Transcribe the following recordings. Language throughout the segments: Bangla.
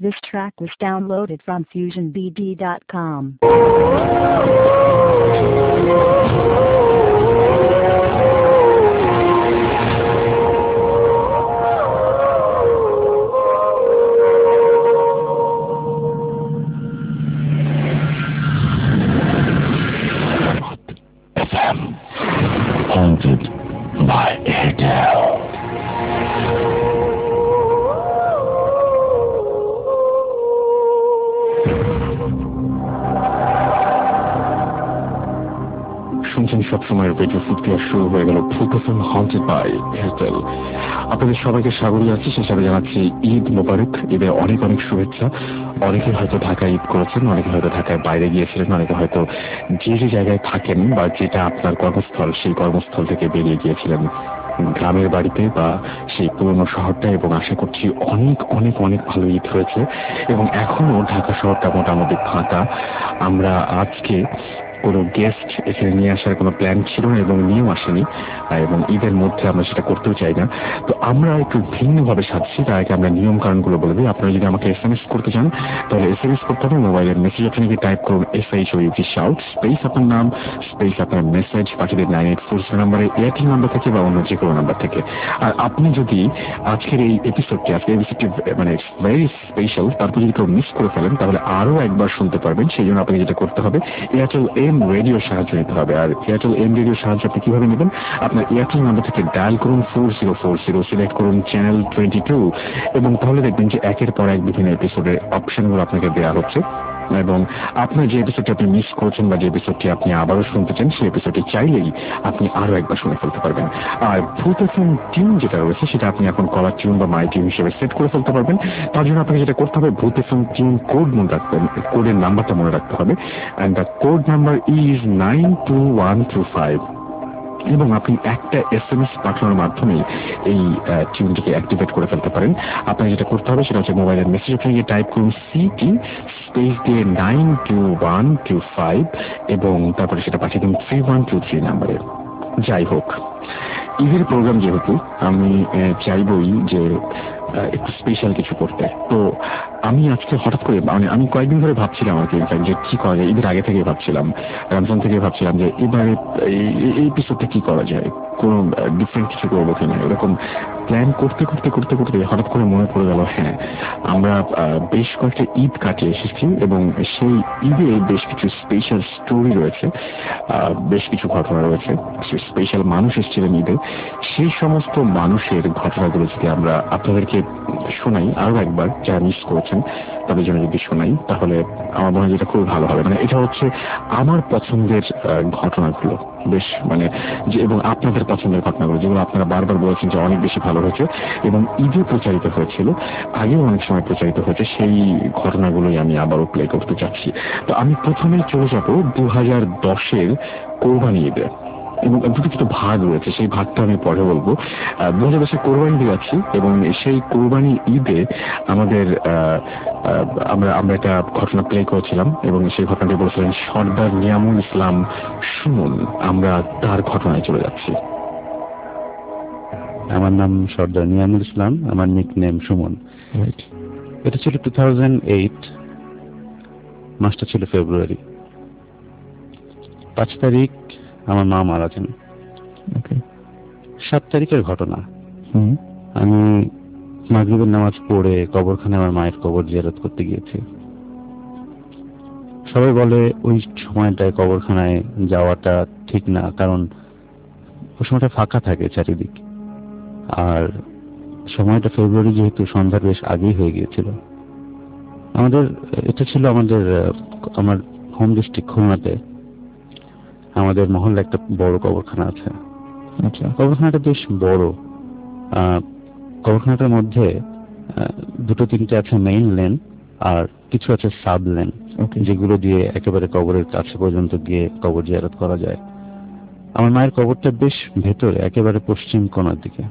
This track was downloaded from FusionBD.com. FM, haunted by Airtel. শুনছেন সবসময়ের রেডিও ফুটকেয়ার শুরু হয়ে গেল ভূত এফএম হন্টেড বাই এয়ারটেল। আপনাদের সবাইকে স্বাগত জানাচ্ছি, সেই সাথে জানাচ্ছি ঈদ মোবারক, ঈদে অনেক অনেক শুভেচ্ছা। অনেকে হয়তো ঢাকায় ঈদ করেছেন, অনেকে হয়তো ঢাকায় বাইরে গিয়েছিলেন, অনেকে হয়তো যে যে জায়গায় থাকেন বা যেটা আপনার কর্মস্থল সেই কর্মস্থল থেকে বেরিয়ে গিয়েছিলেন গ্রামের বাড়িতে বা সেই পুরনো শহরটা, এবং আশা করছি অনেক অনেক অনেক ভালো ঈদ হয়েছে এবং এখনো ঢাকা শহরটা মোটামুটি ফাঁকা। আমরা আজকে কোনো গেস্ট এখানে নিয়ে আসার কোনো প্ল্যান ছিল না এবং নিয়েও আসেনি, এবং ঈদের মধ্যে আমরা সেটা করতেও চাই না। তো আমরা একটু ভিন্নভাবে সাজছি, তার আগে আমরা নিয়ম কারণগুলো বলে দিই। আপনারা যদি আমাকে SMS করতে চান তাহলে SMS করতে হবে। মোবাইলের মেসেজ অপশনে গিয়ে টাইপ করুন SHOUT শাউট, স্পেস আপনার নাম, স্পেস আপনার মেসেজ, পাঠিয়ে 9840 নাম্বারে, এয়ারটেল নাম্বার থেকে বা অন্য যে কোনো নাম্বার থেকে। আর আপনি যদি আজকের এই এপিসোডটি মানে ভেরি স্পেশাল, তারপর যদি কেউ মিস করে ফেলেন তাহলে আরো একবার শুনতে পারবেন। সেই জন্য আপনাকে যেটা করতে হবে, এয়ারটেল এম রেডিওর সাহায্য নিতে হবে। আর এয়ারটেল এম রেডিওর সাহায্য আপনি কিভাবে নেবেন? আপনার এয়ারটেল নাম্বার থেকে ডায়াল করুন 4040, সিলেক্ট করুন চ্যানেল 22, এবং তাহলে দেখবেন যে একের পর এক বিভিন্ন এপিসোডের অপশনগুলো আপনাকে দেওয়া হচ্ছে, এবং আপনার যে এপিসোডটি আপনি মিস করছেন বা যে এপিসোডটি আপনি আবারও শুনতে চান সেই এপিসোডটি চাইলেই আপনি আরো একবার শুনে ফেলতে পারবেন। আর ভূত এফএম টিউন যেটা রয়েছে সেটা আপনি এখন কলার টিউন বা মাই টিউন হিসেবে সেট করে ফেলতে পারবেন। তার জন্য আপনাকে যেটা করতে হবে, ভূত এফএম টিউন কোড মনে রাখবেন, কোডের নাম্বারটা মনে রাখতে হবে, and the code number is 92125, এবং আপনি একটা SMS পাঠানোর মাধ্যমে এই টিউনটিকে অ্যাক্টিভেট করে ফেলতে পারেন। আপনাকে যেটা করতে হবে সেটা হচ্ছে মোবাইলের মেসেজ অপশনে গিয়ে টাইপ করুন CT স্পেস দিয়ে 92125, এবং তারপরে সেটা পাঠিয়ে দিন 3123 নাম্বারে। যাই হোক, ঈদের প্রোগ্রাম যেহেতু, আমি চাইবই যে একটু স্পেশাল কিছু করতে। তো আমি আজকে হঠাৎ করে, মানে আমি কয়েকদিন ধরে ভাবছিলাম আর কি, যে কি করা যায়। ঈদের আগে থেকে ভাবছিলাম, রমজান থেকে ভাবছিলাম যে এবারে এই এপিসোডটা কি করা যায়, কোনো ডিফারেন্ট কিছু করবো কিনা। এরকম প্ল্যান করতে করতে করতে করতে হঠাৎ করে মনে পড়ে গেল, হ্যাঁ আমরা বেশ কয়েকটা ঈদ কাটিয়ে এসেছি এবং সেই ঈদে বেশ কিছু স্পেশাল স্টোরি রয়েছে, বেশ কিছু ঘটনা রয়েছে, স্পেশাল মানুষ এসেছিলেন ঈদে। সেই সমস্ত মানুষের ঘটনাগুলো যদি আমরা আপনাদেরকে শোনাই আরো একবার, যারা মিস করেছেন তাদের জন্য যদি শোনাই, তাহলে আমার মনে হয় যেটা খুবই ভালো হবে। মানে এটা হচ্ছে আমার পছন্দের ঘটনাগুলো, বেশ মানে যে, এবং আপনাদের পছন্দের ঘটনাগুলো যেগুলো আপনারা বারবার বলেছেন যে অনেক বেশি ভালো হয়েছে এবং ঈদে প্রচারিত হয়েছিল, আগেও অনেক সময় প্রচারিত হয়েছে, সেই ঘটনাগুলোই আমি আবারও প্লে করতে চাচ্ছি। তো আমি প্রথমেই চলে যাব 2010-এর কোরবানি ঈদে, এবং দুটো দুটো ভাগ রয়েছে, সেই ভাগটা আমি পরে বলবো। 2010-এ কোরবানি ঈদ যাচ্ছি, এবং সেই কোরবানি ঈদে আমাদের আমরা একটা ঘটনা প্লে করেছিলাম, এবং সেই ঘটনাটি বলেছিলেন সর্দার নিয়ামুল ইসলাম সুমন। আমরা তার ঘটনায় চলে যাচ্ছি। আমার নাম সর্দার নিয়ামুল ইসলাম, আমার নিক নেম সুমন। এটা ছিল 2008, মাসটা ছিল ফেব্রুয়ারি। 5 তারিখ আমার মা মারা যান। 7 তারিখের ঘটনা, আমি মাগরিবের নামাজ পড়ে কবরখানে আমার মায়ের কবর জিয়ারত করতে গিয়েছি। সবাই বলে ওই সময়টায় কবরখানায় যাওয়াটা ঠিক না, কারণ ওই সময়টা ফাঁকা থাকে চারিদিক, আর সময়টা ফেব্রুয়ারি যেহেতু সন্ধ্যার বেশ আগেই হয়ে গিয়েছিল। এটা ছিল আমার হোম ডিস্ট্রিক্ট খুলনাতে। আমাদের মহল্লা একটা বড় কবরখানা আছে। আচ্ছা, কবরখানাটা বেশ বড়। কবরখানাটার মধ্যে দুটো তিনটে আছে মেইন লেন, আর কিছু আছে সাব লেন, যেগুলো দিয়ে একেবারে কবরের কাছে পর্যন্ত গিয়ে কবর জিয়ারত করা যায়। আমার মায়ের কবরটা বেশ ভেতরে, একেবারে পশ্চিম কোণার দিকে।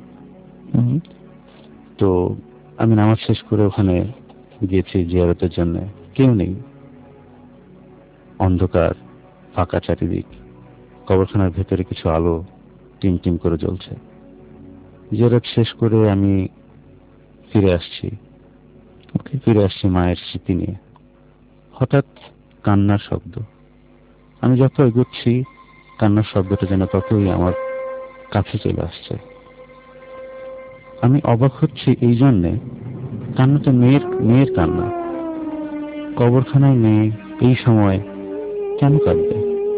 তো আমি নামাজ শেষ করে ওখানে গিয়েছি জিয়ারতের জন্য। কেউ নেই, অন্ধকার, ফাঁকা চারিদিক। কবরখানার ভেতরে কিছু আলো টিম টিম করে জ্বলছে। জিয়ারত শেষ করে আমি ফিরে আসছি। ফিরে আসছি মায়ের স্মৃতি নিয়ে। হঠাৎ কান্নার শব্দ। আমি যত এগোচ্ছি কান্নার শব্দটা যেন ততই আমার কাছে চলে আসছে। আমি অবাক হচ্ছি এই জন্যে, কান্নাটা মেয়ের কান্না। কবরখানায় মেয়ে এই সময় কেন কাঁদবে?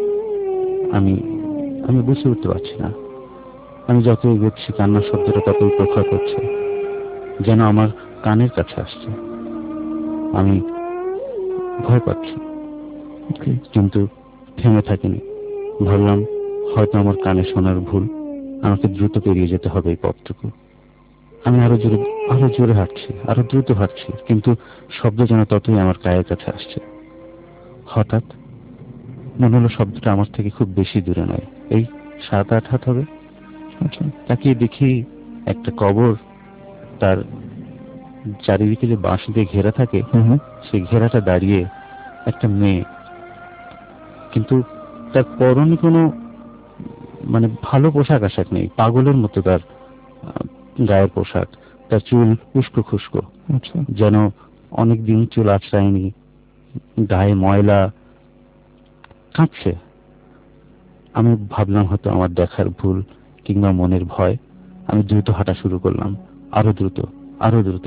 আমি আমি বুঝে উঠতে পারছি না। আমি যত এগোচ্ছি কান্নার শব্দটা ততই প্রখর হচ্ছে, যেন আমার কানের কাছে আসছে। আমি ভয় পাচ্ছি, কিন্তু থেমে থাকিনি। ভাবলাম হয়তো আমার কানে শোনার ভুল, আমাকে দ্রুত পেরিয়ে যেতে হবে এই পথটুকু। আমি আরো জোরে হাঁটছি, আরো দ্রুত হাঁটছি, কিন্তু শব্দ যেন ততই আমার কায়ের কাছে আসছে। হঠাৎ মনে হলো শব্দটা আমার থেকে খুব বেশি দূরে নয়, এই 7-8 হাত হবে। তাকিয়ে দেখি একটা কবর, তার চারিদিকে যে বাঁশ দিয়ে ঘেরা থাকে সেই ঘেরাটা দাঁড়িয়ে একটা মেয়ে, কিন্তু তার পরনে কোনো মানে ভালো পোশাক আশাক নেই, পাগলের মতো তার গায়ের পোশাক। তার চুল উস্কো খুস্কো, যেন অনেকদিন চুল আঁচড়ায়নি, গায়ে ময়লা, কাঁপছে। আমি ভাবলাম হয়তো আমার দেখার ভুল কিংবা মনের ভয়। আমি দ্রুত হাঁটা শুরু করলাম, আরো দ্রুত, আরো দ্রুত।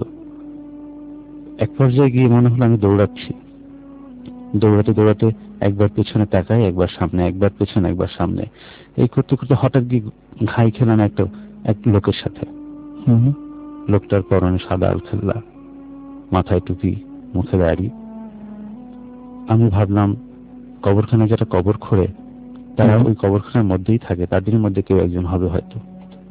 এক পর্যায়ে গিয়ে মনে হলো আমি দৌড়াচ্ছি। দৌড়াতে দৌড়াতে একবার পেছনে তাকাই, একবার সামনে, একবার পেছনে, একবার সামনে। এই করতে করতে হঠাৎ গিয়ে ঘাই খেলাম এক লোকের সাথে। লোকটার পরনে সাদা আলখাল্লা, মাথায় টুপি, মুখে দাড়ি। আমি ভাবলাম কবরখানা যেটা কবর খোঁড়ে তারা ওই কবরখানার মধ্যেই থাকে, তাদের মধ্যে কেউ একজন হবে হয়তো।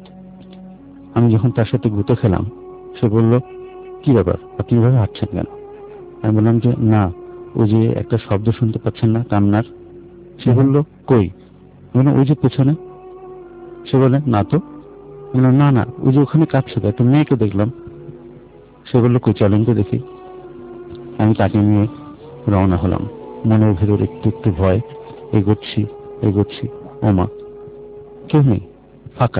আমি যখন তার সাথে গুঁতো খেলাম, সে বলল, কি ব্যাপার, আপনি এভাবে হাঁটছেন কেন? আমি বললাম যে না, ওই যে একটা শব্দ শুনতে পাচ্ছেন না কান্নার। সে বলল, কই? বললাম ওই যে পেছনে। সে বলে, না তো। বললাম না না, ওই যে ওখানে কাঁদছে তো, একটা মেয়েকে দেখলাম। সে বললো, কই চলেন তো দেখি। আমি তাকে নিয়ে রওনা হলাম, মনের ভেতর একটু একটু ভয়। এগোচ্ছি এগোচ্ছি, ওমা কেউ নেই, ফাঁকা।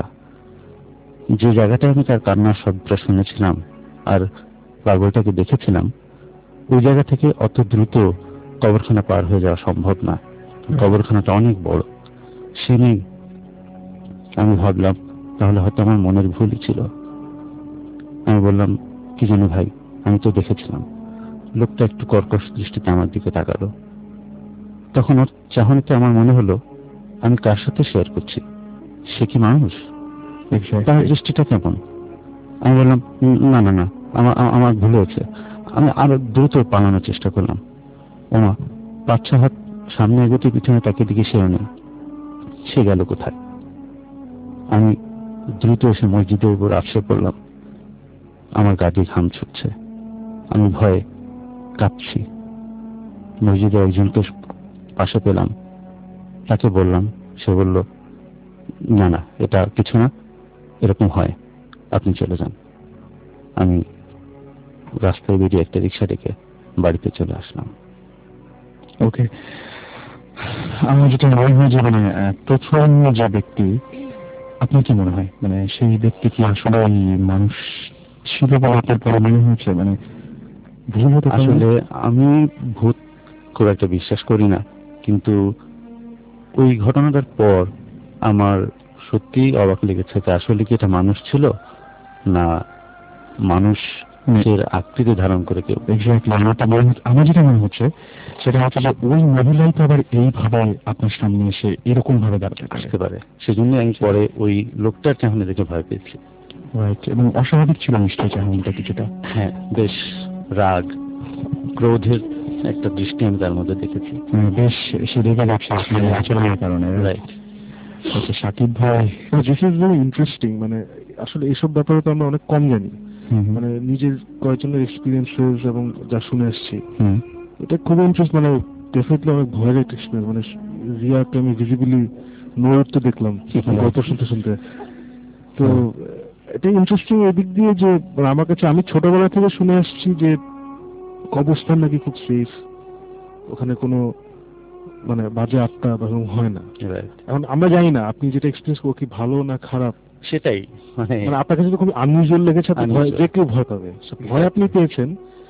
যে জায়গাটায় আমি তার কান্নার শব্দটা শুনেছিলাম আর পাগলটাকে দেখেছিলাম, ওই জায়গা থেকে অত দ্রুত কবরখানা পার হয়ে যাওয়া সম্ভব না। কবরখানাটা অনেক বড়, সে নেই। আমি ভাবলাম তাহলে হয়তো আমার মনের ভুলই ছিল। আমি বললাম, কি জানি ভাই, আমি তো দেখেছিলাম। লোকটা একটু কর্কশ দৃষ্টিতে আমার দিকে তাকালো। তখন ওর চাহনিতে আমার মনে হলো আমি কার সাথে শেয়ার করছি, সে কি মানুষ, তার দৃষ্টিটা কেমন? আমি বললাম, না না না, আমার ভুল হয়েছে। আমি আরো দ্রুত পালানোর চেষ্টা করলাম। ওমা, 5-6 হাত সামনে এগোতে পিছনে তাকে দিকে সেও নেই। সে গেল কোথায়? আমি দ্রুত এসে মসজিদের উপর আছড়ে পড়লাম। আমার গা দিয়ে ঘাম ছুটছে, আমি ভয়ে কাঁপছি। মসজিদে একজনকে পাশে পেলাম, তাকে বললাম। সে বলল, না না, এটা কিছু না, এরকম হয়, আপনি চলে যান। আমি রাস্তায় বেরিয়ে একটা রিক্সা ডেকে বাড়িতে চলে আসলাম। ওকে, আমার যেটা মনে হয় যে মানে প্রথম যে ব্যক্তি, আপনার কি মনে হয় মানে সেই ব্যক্তি কি আসলে মানুষ ছিল বলে আপনার পরে মনে হয়েছে? মানে ভুল হতে পারে? আসলে আমি ভূত খুব একটা বিশ্বাস করি না, কিন্তু ওই ঘটনাটার পর আমার সত্যি অবাক লেগেছে যে আসলে কি এটা মানুষ ছিল না মানুষের আকৃতি ধারণ করে কেউ। আমার যেটা মনে হচ্ছে সেটা হচ্ছে যে ওই মহিলাই তো আবার এইভাবে আপনার সামনে এসে এরকম ভাবে দাঁড়াতে আসতে পারে, সেজন্য আমি পরে ওই লোকটার চাহনি দেখে ভয় পেয়েছি। এবং অস্বাভাবিক ছিল নিশ্চয়ই চাহনিটা কিছুটা। হ্যাঁ, বেশ রাগ, ক্রোধের একটা দৃষ্টি আমি তার মধ্যে দেখেছি। বেশ সে রেগে যাচ্ছে আপনার আচরণের কারণে। রাইট। আচ্ছা সাকিব ভাই, দিস ইজ ভেরি ইন্টারেস্টিং। মানে আসলে এইসব ব্যাপারে তো আমরা অনেক কম জানি, মানে নিজের কয়েকজনের এক্সপিরিয়েন্সেস এবং যা শুনে আসছি, এটা খুব ইন্টারেস্ট। মানে ডেফিনেটলি অনেক ভয়ের একটা এক্সপিরিয়েন্স। মানে রিয়াকে আমি ভিজিবলি নড়ে উঠতে দেখলাম গল্প শুনতে শুনতে। তো এটা ইন্টারেস্টিং এদিক দিয়ে যে মানে আমার কাছে, আমি ছোটবেলা থেকে শুনে আসছি যে কবরস্থান নাকি খুব সেফ, ওখানে কোনো মানে বাজে আত্মা বা হয় না। এখন আমরা জানি না আপনি যেটা এক্সপিরিয়েন্স করো কি ভালো না খারাপ, সেটাই মানে আপনার কাছে তো খুব আনইউজুয়াল লেগেছে, যে কেউ ভয় পাবে, ভয় আপনি পেয়েছেন।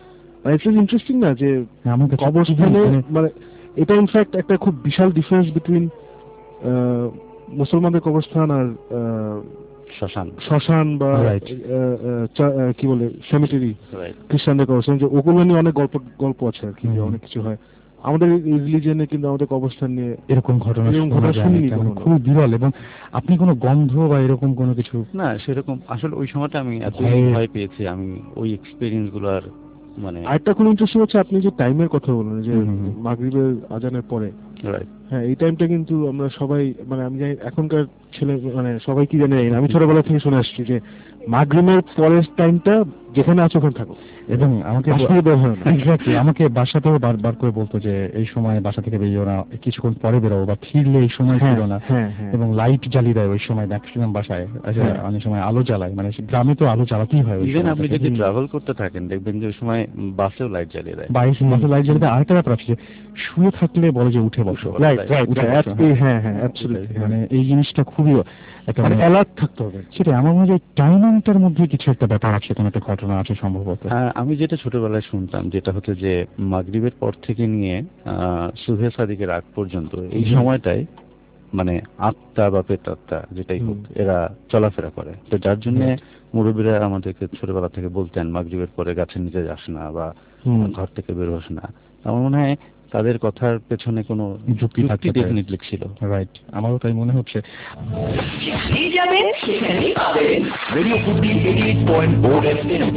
ইটস ইন্টারেস্টিং না যে আমার কাছে কবরস্থানে মানে এটা ইনফ্যাক্ট একটা খুব বিশাল ডিফারেন্স বিটুইন মুসলমানদের কবরস্থান আর শ্মশান বা কি বলে সেমিটারি খ্রিস্টানদের কবরস্থান, যে ওগুলো নিয়ে অনেক গল্প আছে আর কি, অনেক কিছু হয়। আমাদের রিলিজিয়নে কিন্তু আমাদের কবরস্থান নিয়ে এরকম ঘটনা শুনিনি, খুবই বিরল। এবং আপনি কোনো গন্ধ বা এরকম কোনো কিছু? না, সেরকম আসলে ওই সময়টা আমি এত ভয় পেয়েছি, আমি ওই এক্সপেরিয়েন্স গুলো আর মানে। আরেকটা খুব ইন্টারেস্টিং হচ্ছে আপনি যে টাইমের কথা বললেন যে মাগরিবের আজানের পরে, হ্যাঁ এই টাইমটা কিন্তু আমরা সবাই মানে আমি জানি এখনকার ছেলে মানে সবাই কি জানে, আমি ছোটবেলা থেকে শুনে আসছি যে মাগরিবের পরের টাইমটা যেখানে আছো ওখানে থাকো, এবং আমাকে বাসাতেও বারবার করে বলতো যে এই সময় বাসা থেকে বেরিয়েও না, কিছুক্ষণ পরে বেরো, বা ফিরলে এই সময় ফিরো না, এবং লাইট জ্বালিয়ে দেয় ওই সময় ম্যাক্সিমাম বাসায়, অনেক সময় আলো জ্বালায়, মানে গ্রামে তো আলো জ্বালাতেই হয়। আপনি যদি ট্রাভেল করতে থাকেন দেখবেন যে ওই সময় বাসেও লাইট জ্বালিয়ে দেয়, বাসে লাইট জ্বালিয়ে দেয়। আরেকটা ব্যাপার আছে যে শুয়ে থাকলে বলে যে উঠে বসো, মানে এই জিনিসটা খুবই অ্যালার্ট থাকতে হবে। সেটা আমার মনে হয় টাইমিংটার মধ্যে কিছু একটা ব্যাপার আছে, কোনো একটা ঘটনা আছে সম্ভবত। আমি যেটা ছোটবেলায় শুনতাম যেটা হচ্ছে যে মাগরিবের পর থেকে নিয়ে সুবহে সাদিকের আগ পর্যন্ত এই সময়টায় মানে আত্মা বা পেতাত্মা যেটাই হোক এরা চলাফেরা করে, তো যার জন্য মুরব্বীরা আমাদেরকে ছোটবেলা থেকে বলতেন মাগরিবের পরে গাছের নিচে যাস না বা ঘর থেকে বের হোস না। আমার মনে হয় তাদের কথার পেছনে কোনো যুক্তি ডেফিনেটলি ছিল। রাইট, আমারও তাই মনে হচ্ছে। Radio 88.4 FM।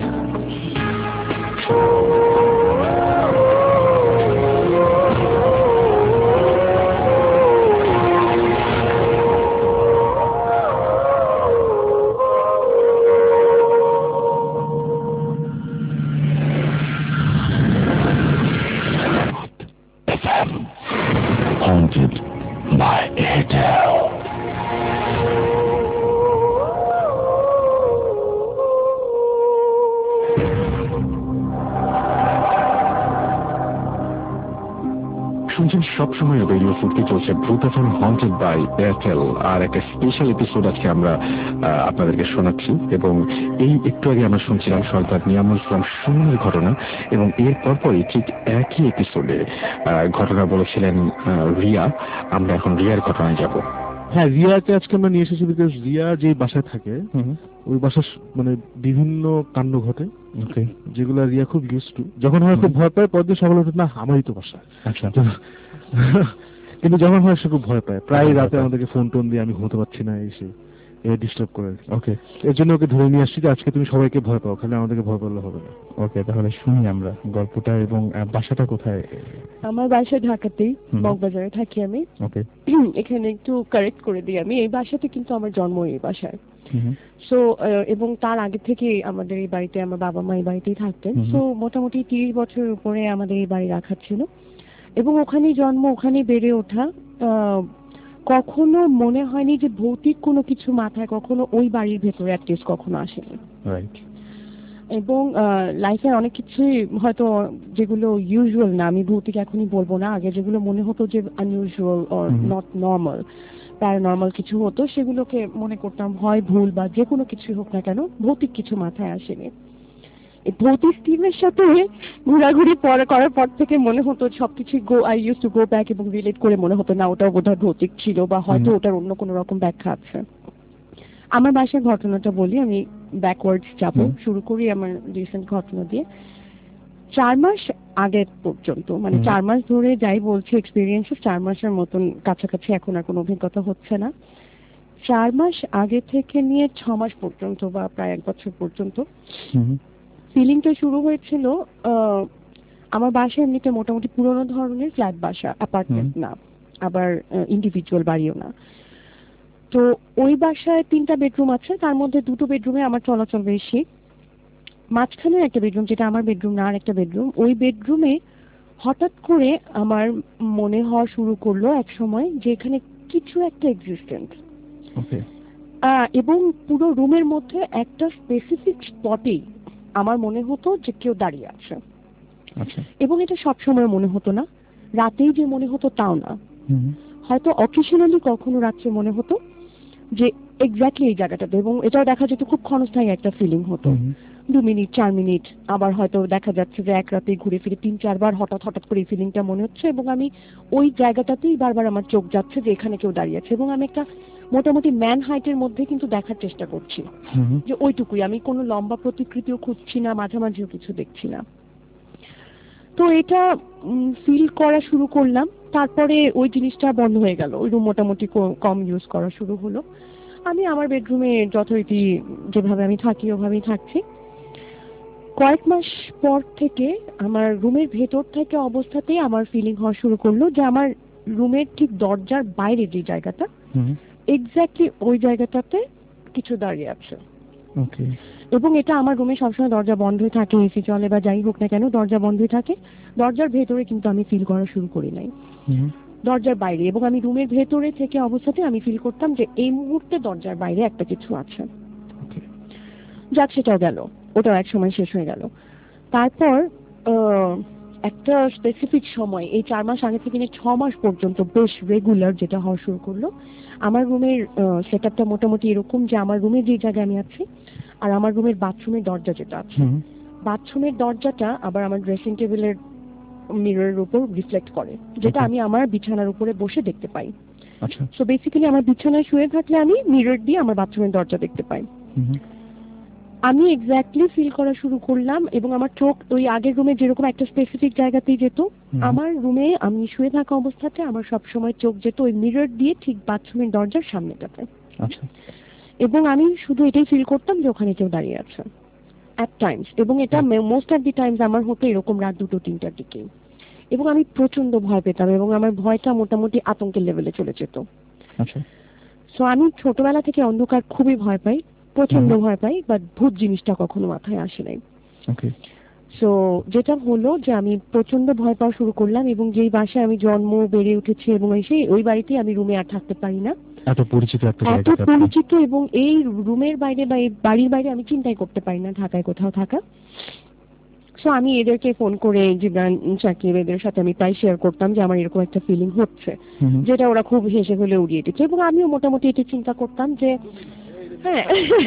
Haunted by Airtel. শুনছেন সবসময় রেডিও ফুটকি, চলছে ভূত এফএম হন্টেড বাই এয়ারটেল। আর একটা স্পেশাল এপিসোড আজকে আমরা আপনাদেরকে শোনাচ্ছি, এবং এই একটু আগে আমরা শুনছিলাম সরদার নিয়ামুল ইসলাম সুমনের ঘটনা, এবং এর পরপরই ঠিক একই এপিসোডে ঘটনা বলেছিলেন রিয়া। আমরা এখন রিয়ার ঘটনায় যাব। হ্যাঁ, রিয়াকে আজকে আমরা নিয়ে এসেছি বিকজ রিয়া যে বাসায় থাকে ওই বাসার মানে বিভিন্ন কাণ্ড ঘটে যেগুলো রিয়া খুব ইউজ টু। যখন হয় খুব ভয় পায়, পরদিন সকালে উঠে না আমারই তো বাসা। আচ্ছা, কিন্তু যখন হয় সে খুব ভয় পায়, প্রায় রাতে আমাদেরকে ফোন টোন দিয়ে আমি ঘুমোতে পারছি না এসে ডিস্টার্ব করে। ওকে, এর জন্য ওকে ধরে নিয়ে আসছি যে আজকে তুমি সবাইকে ভয় পাও, খালি আমাদেরকে ভয় পারলে হবে না। ওকে, তাহলে শুনি আমরা গল্পটা। এবং বাসাটা কোথায়? আমার বাসা ঢাকাতেই, বকবাজারে থাকি আমি। ওকে, এখানে একটু কারেক্ট করে দিই, আমি এই বাসাতে কিন্তু আমার জন্ম এই বাসায়। সো এবং তার আগে থেকে আমাদের এই বাড়িতে আমার বাবা মা এই বাড়িতেই থাকতেন। সো মোটামুটি 30 বছরের উপরে আমাদের এই বাড়ি রাখা ছিল, এবং ওখানেই জন্ম, ওখানেই বেড়ে ওঠা। কখনো মনে হয়নি যে ভৌতিক কোনো কিছু মাথায় কখনো ওই বাড়ির ভেতরে অ্যাটলিস্ট কখনো আসেনি। এবং লাইফের অনেক কিছুই হয়তো যেগুলো ইউজুয়াল না, আমি ভৌতিক এখনই বলবো না, আগে যেগুলো মনে হতো যে unusual or not normal, paranormal কিছু হতো, সেগুলোকে মনে করতাম হয় ভুল বা যে কোনো কিছু হোক না কেন ভৌতিক কিছু মাথায় আসেনি। এই ভৌতিক টিমের সাথে ঘোরাঘুরি করার পর থেকে মনে হতো সবকিছু I use to go back এবং রিলেট করে মনে হতো না ওটাও বোধহয় ভৌতিক ছিল বা হয়তো ওটার অন্য কোনো রকম ব্যাখ্যা আছে। আমার বাসার ঘটনাটা বলি, আমি ব্যাকওয়ার্ডস যাব, শুরু করি আমার রিসেন্ট ঘটনা দিয়ে। 4 মাস আগে পর্যন্ত, মানে 4 মাস ধরে যাই বলছি এক্সপিরিয়েন্স, 4 মাসের মতন কাছাকাছি এখন আর কোনো অভিজ্ঞতা হচ্ছে না। 4 মাস আগে থেকে নিয়ে 6 মাস পর্যন্ত বা প্রায় 1 বছর পর্যন্ত ফিলিংটা শুরু হয়েছিল। আমার বাসা এমনিতে মোটামুটি পুরোনো ধরনের ফ্ল্যাট বাসা, অ্যাপার্টমেন্ট না, আবার ইন্ডিভিজুয়াল বাড়িও না। তো ওই বাসায় 3টা বেডরুম আছে, তার মধ্যে 2টো বেডরুমে আমার চলাচল বেশি। মাঝখানে একটা বেডরুম যেটা আমার বেডরুম না, আর একটা বেডরুম, ওই বেডরুমে হঠাৎ করে আমার মনে হওয়া শুরু করলো এক সময় যে এখানে কিছু একটা এক্সিস্টেন্স, এবং পুরো রুমের মধ্যে একটা স্পেসিফিক স্পটেই আমার মনে হতো যে কেউ দাঁড়িয়ে আছে। এবং এটা সবসময় মনে হতো না, রাতেই যে মনে হতো তাও না, হয়তো অকেশনালি কখনো রাত্রে মনে হতো যে এক্স্যাক্টলি এই জায়গাটাতে, এবং এটাও দেখা যেত খুব ক্ষণস্থায়ী একটা ফিলিং হতো। 2 মিনিট 4 মিনিট, আবার হয়তো দেখা যাচ্ছে যে এক রাতে ঘুরে ফিরে 3-4 বার হঠাৎ করে এই ফিলিংটা মনে হচ্ছে, এবং আমি ওই জায়গাটাতেই বারবার আমার চোখ যাচ্ছে যে এখানে কেউ দাঁড়িয়ে আছে, এবং আমি একটা মোটামুটি ম্যান হাইটের মধ্যে কিন্তু দেখার চেষ্টা করছি যে ওইটুকুই, আমি কোনো লম্বা প্রতিকৃতিও খুঁজছি না, মাঝামাঝিও কিছু দেখছি না। তো এটা ফিল করা শুরু করলাম, তারপরে ওই জিনিসটা বন্ধ হয়ে গেল, ওই রুম মোটামুটি কম ইউজ করা শুরু হলো। আমি আমার বেডরুমে যথারীতি যেভাবে আমি থাকি ওভাবেই থাকছি। কয়েক মাস পর থেকে আমার রুমের ভেতর থেকে অবস্থাতেই আমার ফিলিং হওয়া শুরু করলো যে আমার রুমের ঠিক দরজার বাইরে যে জায়গাটা, এক্স্যাক্টলি ওই জায়গাটাতে কিছু দাঁড়িয়ে আছে। এবং এটা আমার রুমে সবসময় দরজা বন্ধই থাকে, এসি চলে বা যাই হোক না কেন দরজা বন্ধই থাকে। দরজার ভেতরে কিন্তু আমি ফিল করা শুরু করি নাই, দরজার বাইরে। এবং আমি রুমের ভেতরে থেকে অবস্থাতে আমি ফিল করতাম যে এই মুহূর্তে দরজার বাইরে একটা কিছু আছে। যাক, সেটাও গেল, ওটাও এক সময় শেষ হয়ে গেল। তারপর একটা স্পেসিফিক সময়, এই 4 মাস আগে থেকে 6 মাস পর্যন্ত বেশ রেগুলার যেটা হওয়া শুরু করলো, আমার রুমের সেটআপটা মোটামুটি এরকম যে আমার রুমের যে জায়গায় আমি আছি আর আমার রুমের বাথরুমের দরজা যেটা আছে, বাথরুমের দরজাটা আবার আমার ড্রেসিং টেবিলের মিররের উপর রিফ্লেক্ট করে, যেটা আমি আমার বিছানার উপরে বসে দেখতে পাই। সো বেসিক্যালি আমার বিছানায় শুয়ে থাকলে আমি মিরর দিয়ে আমার বাথরুমের দরজা দেখতে পাই। আমি এক্স্যাক্টলি ফিল করা শুরু করলাম, এবং আমার চোখ ওই আগের রুমে যেরকম একটা স্পেসিফিক জায়গাতেই যেত, আমার রুমে আমি শুয়ে থাকা অবস্থাতে আমার সবসময় চোখ যেত ওই মিরর দিয়ে ঠিক বাথরুমের দরজার সামনেটাতে। এবং আমি শুধু এটাই ফিল করতাম যে ওখানে কেউ দাঁড়িয়ে আছে অ্যাট টাইমস, এবং এটা মোস্ট অফ দি টাইমস আমার হতো এরকম রাত 2-3টার দিকে। এবং আমি প্রচন্ড ভয় পেতাম, এবং আমার ভয়টা মোটামুটি আতঙ্কের লেভেলে চলে যেত। সো আমি ছোটবেলা থেকে অন্ধকার খুবই ভয় পাই, প্রচন্ড ভয় পাই, বাট ভূত জিনিসটা কখনো মাথায় আসে নাই। সো যেটা হলো যে আমি প্রচন্ড ভয় পাওয়া শুরু করলাম, এবং যেই বাসায় আমি জন্ম বেড়ে উঠেছি এবং ওই বাড়িতেই আমি রুমে আর থাকতে পারি না, এত পরিচিত, এবং এই রুমের বাইরে বা এই বাড়ির বাইরে আমি চিন্তাই করতে পারি না ঢাকায় কোথাও থাকা। সো আমি এদেরকে ফোন করে, জিবরান, শাকিব, এদের সাথে আমি প্রায় শেয়ার করতাম যে আমার এরকম একটা ফিলিং হচ্ছে, যেটা ওরা খুব হেসে ফেলে উড়িয়ে দিচ্ছে। এবং আমিও মোটামুটি এটা চিন্তা করতাম যে হ্যাঁ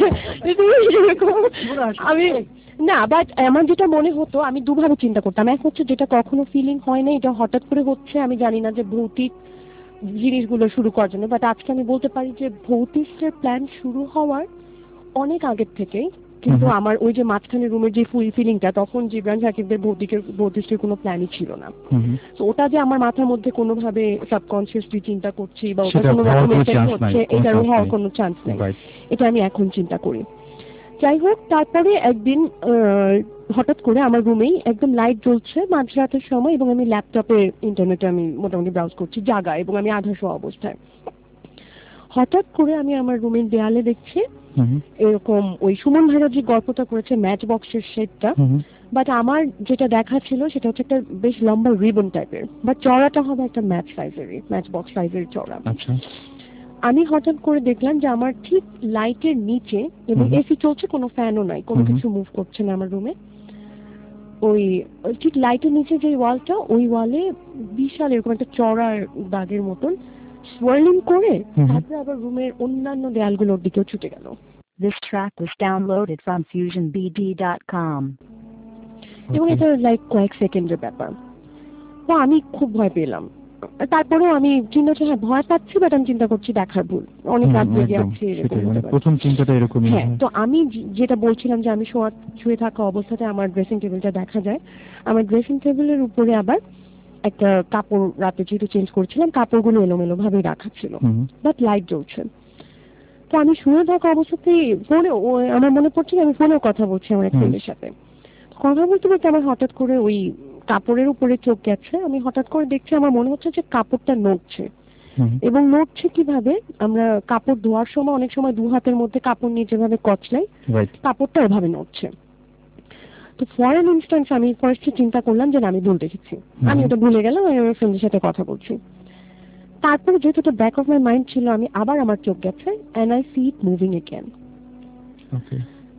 আমি না, বাট আমার যেটা মনে হতো, আমি দুভাবে চিন্তা করতাম। এক হচ্ছে যেটা কখনো ফিলিং হয় না, এটা হঠাৎ করে হচ্ছে, আমি জানি না যে ভৌতিক জিনিসগুলো শুরু করার জন্য, বাট আজকে আমি বলতে পারি যে ভৌতিকের প্ল্যান শুরু হওয়ার অনেক আগের থেকেই, কিন্তু আমার ওই যে মাঝখানে রুমের যে ফিলিংটা, তখন জিবরান শাকিবদের ভৌতিকের কোনো প্ল্যানই ছিল না। তো ওটা যে আমার মাথার মধ্যে কোনোভাবে সাবকনসিয়াসলি চিন্তা করছি বা ওটা কোনো রকম এফেক্ট হচ্ছে, এটার হওয়ার কোনো চান্স নেই, এটা আমি এখন চিন্তা করি। যাই হোক, তারপরে একদিন হঠাৎ করে আমার রুমেই একদম লাইট জ্বলছে মাঝরাতের সময়, এবং আমি ল্যাপটপে ইন্টারনেটে আমি মোটামুটি ব্রাউজ করছি জাগা, এবং আমি আধা শোয়া অবস্থায়। হঠাৎ করে আমি আমার রুমের দেয়ালে দেখছি এরকম ওই সুমন ভাইরা যে গল্পটা করেছে ম্যাচ বক্সের শেডটা, বাট আমার যেটা দেখা ছিল সেটা হচ্ছে একটা বেশ লম্বা রিবন টাইপের, বা চড়াটা হবে একটা ম্যাচ বক্স সাইজের চড়া। আমি হঠাৎ করে দেখলাম যে আমার ঠিক লাইটের নিচে, এবং এসি চলছে, কোনো ফ্যানও নাই, কোনো কিছু মুভ করছে না আমার রুমে, ওই ঠিক লাইটের নিচে যে ওয়ালটা, ওই ওয়ালে বিশাল এরকম একটা চড়ার দাগের মতন সোয়ার্লিং করে তারপরে আবার রুমের অন্যান্য দেয়ালগুলোর দিকেও ছুটে গেল। This track was downloaded from FusionBD.com. এবং এটা লাইক কয়েক সেকেন্ডের ব্যাপার। তো আমি খুব ভয় পেলাম। তারপরেও আমি চিন্তা করছি, হ্যাঁ ভয় পাচ্ছি, বাট আমি চিন্তা করছি দেখার ভুল, অনেক রাত জেগে আছি, প্রথম চিন্তাটা এরকমই। হ্যাঁ, তো আমি যেটা বলছিলাম যে আমি শুয়ে থাকা অবস্থাতে আমার ড্রেসিং টেবিলটা দেখা যায়। আমার ড্রেসিং টেবিলের উপরে আবার একটা কাপড়, রাতে যেহেতু চেঞ্জ করছিলাম, কাপড়গুলো এলোমেলো ভাবে রাখা ছিল, বাট লাইট জ্বলছে। তো আমি শুয়ে থাকা অবস্থাতেই ফোনে, আমার মনে পড়ছে আমি ফোনেও কথা বলছি আমার এক ফ্রেন্ডের সাথে। কথা বলতে বলতে আমার হঠাৎ করে ওই কাপড়ের উপরে চোখ গেছে। আমি হঠাৎ করে দেখছি, আমার মনে হচ্ছে যে কাপড়টা নড়ছে, এবং নড়ছে কিভাবে, আমরা কাপড় ধোয়ার সময় অনেক সময় 2 হাতের মধ্যে কাপড় নিয়ে যেভাবে কচলাই, কাপড়টা ওভাবে নড়ছে। তো ফর অ্যান ইনস্ট্যান্স আমি ফার্স্টে চিন্তা করলাম যে আমি ভুল দেখেছি, আমি ওটা ভুলে গেলাম, আমি আমার ফ্রেন্ডের সাথে কথা বলছি। তারপরে যেহেতু এটা ব্যাক অফ মাই মাইন্ড ছিল, আমি আবার আমার চোখ গেছে, and I see it moving again.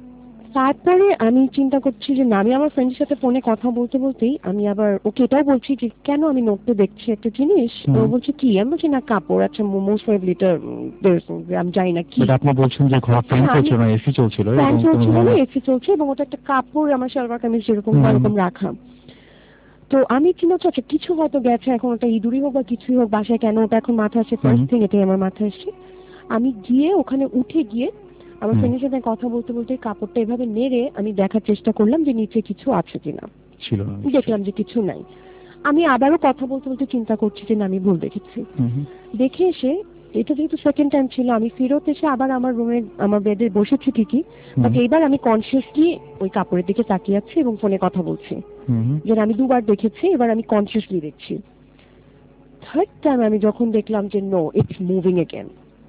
তারপরে আমি চিন্তা করছি যে না, আমি আমার ফ্রেন্ডের সাথে ফোনে কথা বলতে বলতেই আমি আবার ওকে এটাও বলছি যে কেন আমি নোটে দেখছি একটা জিনিস। ও বলছে কি? আমি বলছি না কাপড়। আচ্ছা মোস্ট প্রবাবলি এটা আমি জানি না কি। আপনি বলছেন যে ঘর ফ্যান চলছিল না, এসি চলছিল, ফ্যান চলছিল না, এসি চলছে, এবং ওটা একটা কাপড় আমার সালোয়ার কামিজ যেরকম এরকম রাখা। তো আমি চিন্তা করছি আচ্ছা কিছু হয়তো গেছে, এখন ওটা ইঁদুরই হোক বা কিছুই হোক, বাসায় কেন ওটা এখন মাথা আসে, ফার্স্ট থিং এটাই আমার মাথায় আসছে। আমি গিয়ে ওখানে উঠে গিয়ে আমার ফ্রেন্ডের সাথে কথা বলতে বলতে কাপড়টা এভাবে নেড়ে আমি দেখার চেষ্টা করলাম যে নিচে কিছু আছে কিনা। ছিল না, দেখলাম যে কিছু নাই। আমি আবারও কথা বলতে বলতে চিন্তা করছি যে না আমি ভুল দেখেছি। দেখে এসে, এটা যেহেতু সেকেন্ড টাইম ছিল, আমি ফেরত এসে আবার আমার রুমে আমার বেডে বসেছি ঠিকই, বাট এইবার আমি কনসিয়াসলি ওই কাপড়ের দিকে তাকিয়ে আছি এবং ফোনে কথা বলছি। যেটা আমি দুবার দেখেছি, এবার আমি কনসিয়াসলি দেখছি। থার্ড টাইম আমি যখন দেখলাম যে নো ইটস মুভিং এগেন,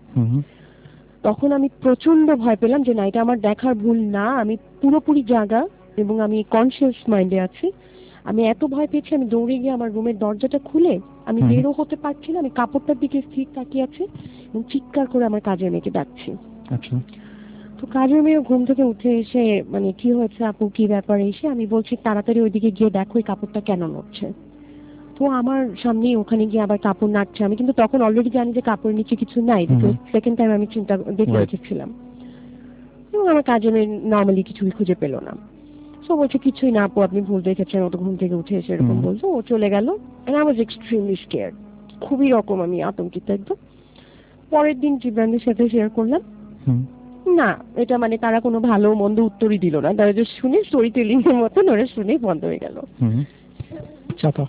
তখন আমি প্রচন্ড ভয় পেলাম যে না এটা আমার দেখার ভুল না, আমি পুরোপুরি জাগা এবং আমি কনসিয়াস মাইন্ডে আছি। আমি এত ভয় পেয়েছি, আমি দৌড়ে গিয়ে আমার রুমের দরজাটা খুলে আমি বেরও হতে পারছি না, আমি কাপড়টার দিকে স্থির তাকিয়ে আছি এবং চিৎকার করে আমার কাজের মেয়েকে ডাকছি। আচ্ছা। তো কাজের মেয়ে ঘুম থেকে উঠে এসে মানে কি হয়েছে আপু, কি ব্যাপার, এসে আমি বলছি তাড়াতাড়ি ওইদিকে গিয়ে দেখো এই কাপড়টা কেন নড়ছে। তো আমার সামনেই ওখানে গিয়ে আবার কাপড় নাড়ছে। আমি কিন্তু তখন অলরেডি জানি যে কাপড়ের নিচে কিছু নাই, সেকেন্ড টাইম আমি চিন্তা দেখে রেখেছিলাম। এবং আমার কাজের মেয়ে নর্মালি কিছুই খুঁজে পেল না। তো বলছে কিছুই না আপু, আপনি ভুল দেখেছেন। ও তো ঘুম থেকে উঠে এসে এরকম বলছো। ও চলে গেল। And I was extremely scared, খুবই রকম আমি আতঙ্কিত একদম। পরের দিন জিবরানদের সাথে শেয়ার করলাম, না এটা মানে তারা কোনো ভালো মন্দ উত্তরই দিল না, তারা যে শুনে স্টোরি টেলিং এর মতন ওরা শুনেই বন্ধ হয়ে গেল। চাপা।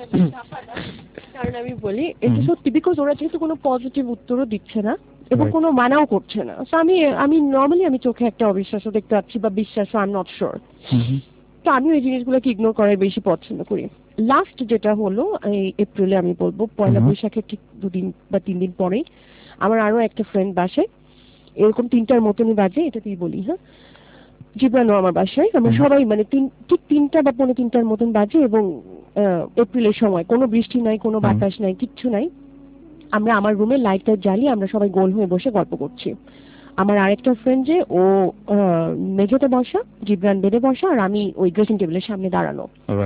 কারণ আমি বলি এটা সত্যি, বিকজ ওরা যেহেতু কোনো পজিটিভ উত্তরও দিচ্ছে না এবং কোনো মানাও করছে না। তো আমি নর্মালি আমি চোখে একটা অবিশ্বাসও দেখতে পাচ্ছি বা বিশ্বাসও, আই এম নট শিওর। তো আমি ওই জিনিসগুলোকে ইগনোর করাই বেশি পছন্দ করি। লাস্ট যেটা হলো এই এপ্রিলে, আমি বলবো পয়লা বৈশাখের ঠিক 2 দিন বা 3 দিন পরেই আমার আরো একটা ফ্রেন্ড বাসায় এরকম 3টার মতনই বাজে, এটাতেই বলি, হ্যাঁ জিবরানও আমার বাসায়, আমরা সবাই মানে ঠিক 3টা বা 3:45 মতন বাজে, এবং এপ্রিলের সময় কোনো বৃষ্টি নাই, কোনো বাতাস নাই, কিচ্ছু নাই। আমরা আমার রুমে লাইটটা জ্বালিয়ে আমরা সবাই গোল হয়ে বসে গল্প করছি। আমার আরেকটা ফ্রেন্ড যে ও মেঝেতে বসা, জিবরান বেডে বসা, আর আমি ওই ড্রেসিং টেবিলের সামনে দাঁড়ানো।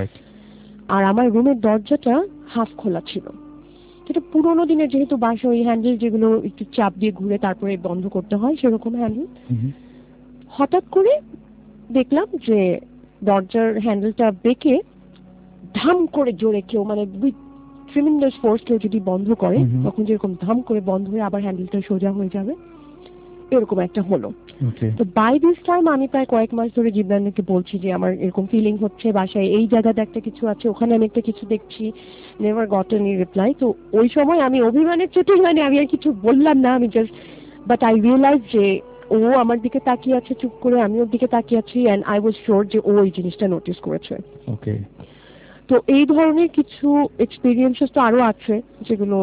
আর আমার রুমের দরজাটা হাফ খোলা ছিল। যেটা পুরোনো দিনের, যেহেতু বাসা ওই হ্যান্ডেল যেগুলো একটু চাপ দিয়ে ঘুরে তারপরে বন্ধ করতে হয় সেরকম হ্যান্ডেল। হঠাৎ করে দেখলাম যে দরজার হ্যান্ডেলটা বেঁকে ধাম করে জোরে কেউ, মানে উইথ ট্রিমেন্ডাস ফোর্স কেউ যদি বন্ধ করে তখন যেরকম ধাম করে বন্ধ হয়ে আবার হ্যান্ডেলটা সোজা হয়ে যাবে, এরকম একটা হলো। তো বাই দিস টাইম আমি প্রায় কয়েক মাস ধরে জিবরানকে বলছি যে আমার এরকম ফিলিং হচ্ছে, বাসায় এই জায়গাতে একটা কিছু আছে, ওখানে আমি একটা কিছু দেখছি, নেভার গট এনি রিপ্লাই। তো ওই সময় আমি অভিমানের চোটে মানে আমি আর কিছু বললাম না, আমি জাস্ট বাট আই রিয়েলাইজ যে ও আমার দিকে তাকিয়ে আছে চুপ করে, আমি ওর দিকে তাকিয়ে আছি, এন্ড আই ওয়াজ শিওর যে ও এই জিনিসটা নোটিস করেছে। ওকে। তো এই ধরনের কিছু এক্সপেরিয়েন্সেস তো আরো আছে যেগুলো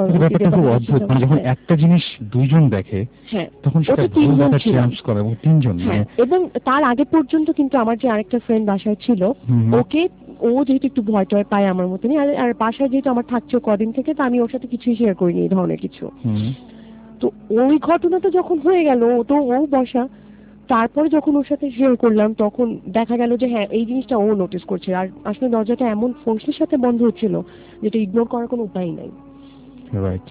যখন একটা জিনিস দুইজন দেখে তখন সেটা তিনজন চান্স করে, এবং তিনজন। এবং তার আগে পর্যন্ত কিন্তু আমার যে আরেকটা ফ্রেন্ড বাসায় ছিল, ওকে ও যেহেতু একটু ভয় টয় পায় আমার মতনই, আর বাসায় যেহেতু আমার থাকছে কদিন থেকে, তো আমি ওর সাথে কিছুই শেয়ার করিনি এই ধরনের কিছু। তো ওই ঘটনাটা যখন হয়ে গেল, ও বসা, তারপরে যখন ওর সাথে শেয়ার করলাম তখন দেখা গেল যে হ্যাঁ এই জিনিসটা ও নোটিস করছে। আর আসলে দরজাটা এমন ফোর্সের সাথে বন্ধ হচ্ছিল যেটা ইগনোর করার কোনো উপায় নাই। রাইট।